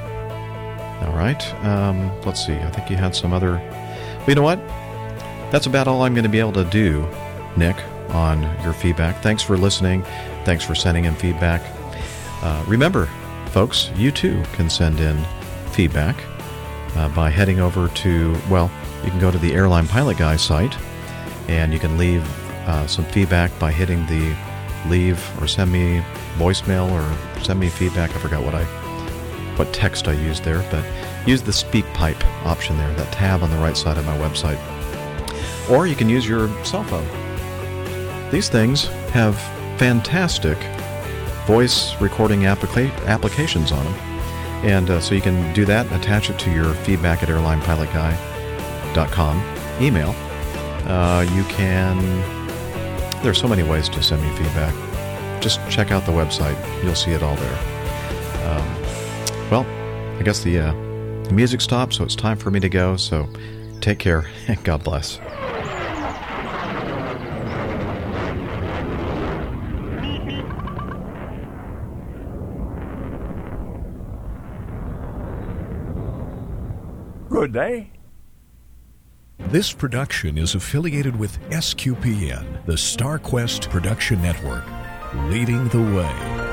All right, um, let's see. I think you had some other... Well, you know what? That's about all I'm going to be able to do, Nick, on your feedback. Thanks for listening. Thanks for sending in feedback. Uh, remember, folks, you too can send in feedback uh, by heading over to, well, you can go to the Airline Pilot Guy site, and you can leave uh, some feedback by hitting the leave or send me voicemail or send me feedback. I forgot what I what text I used there, but use the speak pipe option there, that tab on the right side of my website. Or you can use your cell phone. These things have fantastic voice recording applica- applications on them. And uh, so you can do that, attach it to your feedback at airline pilot guy dot com email. Uh, you can, there's so many ways to send me feedback. Just check out the website. You'll see it all there. Um, well, I guess the, uh, the music stopped, so it's time for me to go. So take care and God bless. Good day. This production is affiliated with S Q P N, the StarQuest Production Network, leading the way.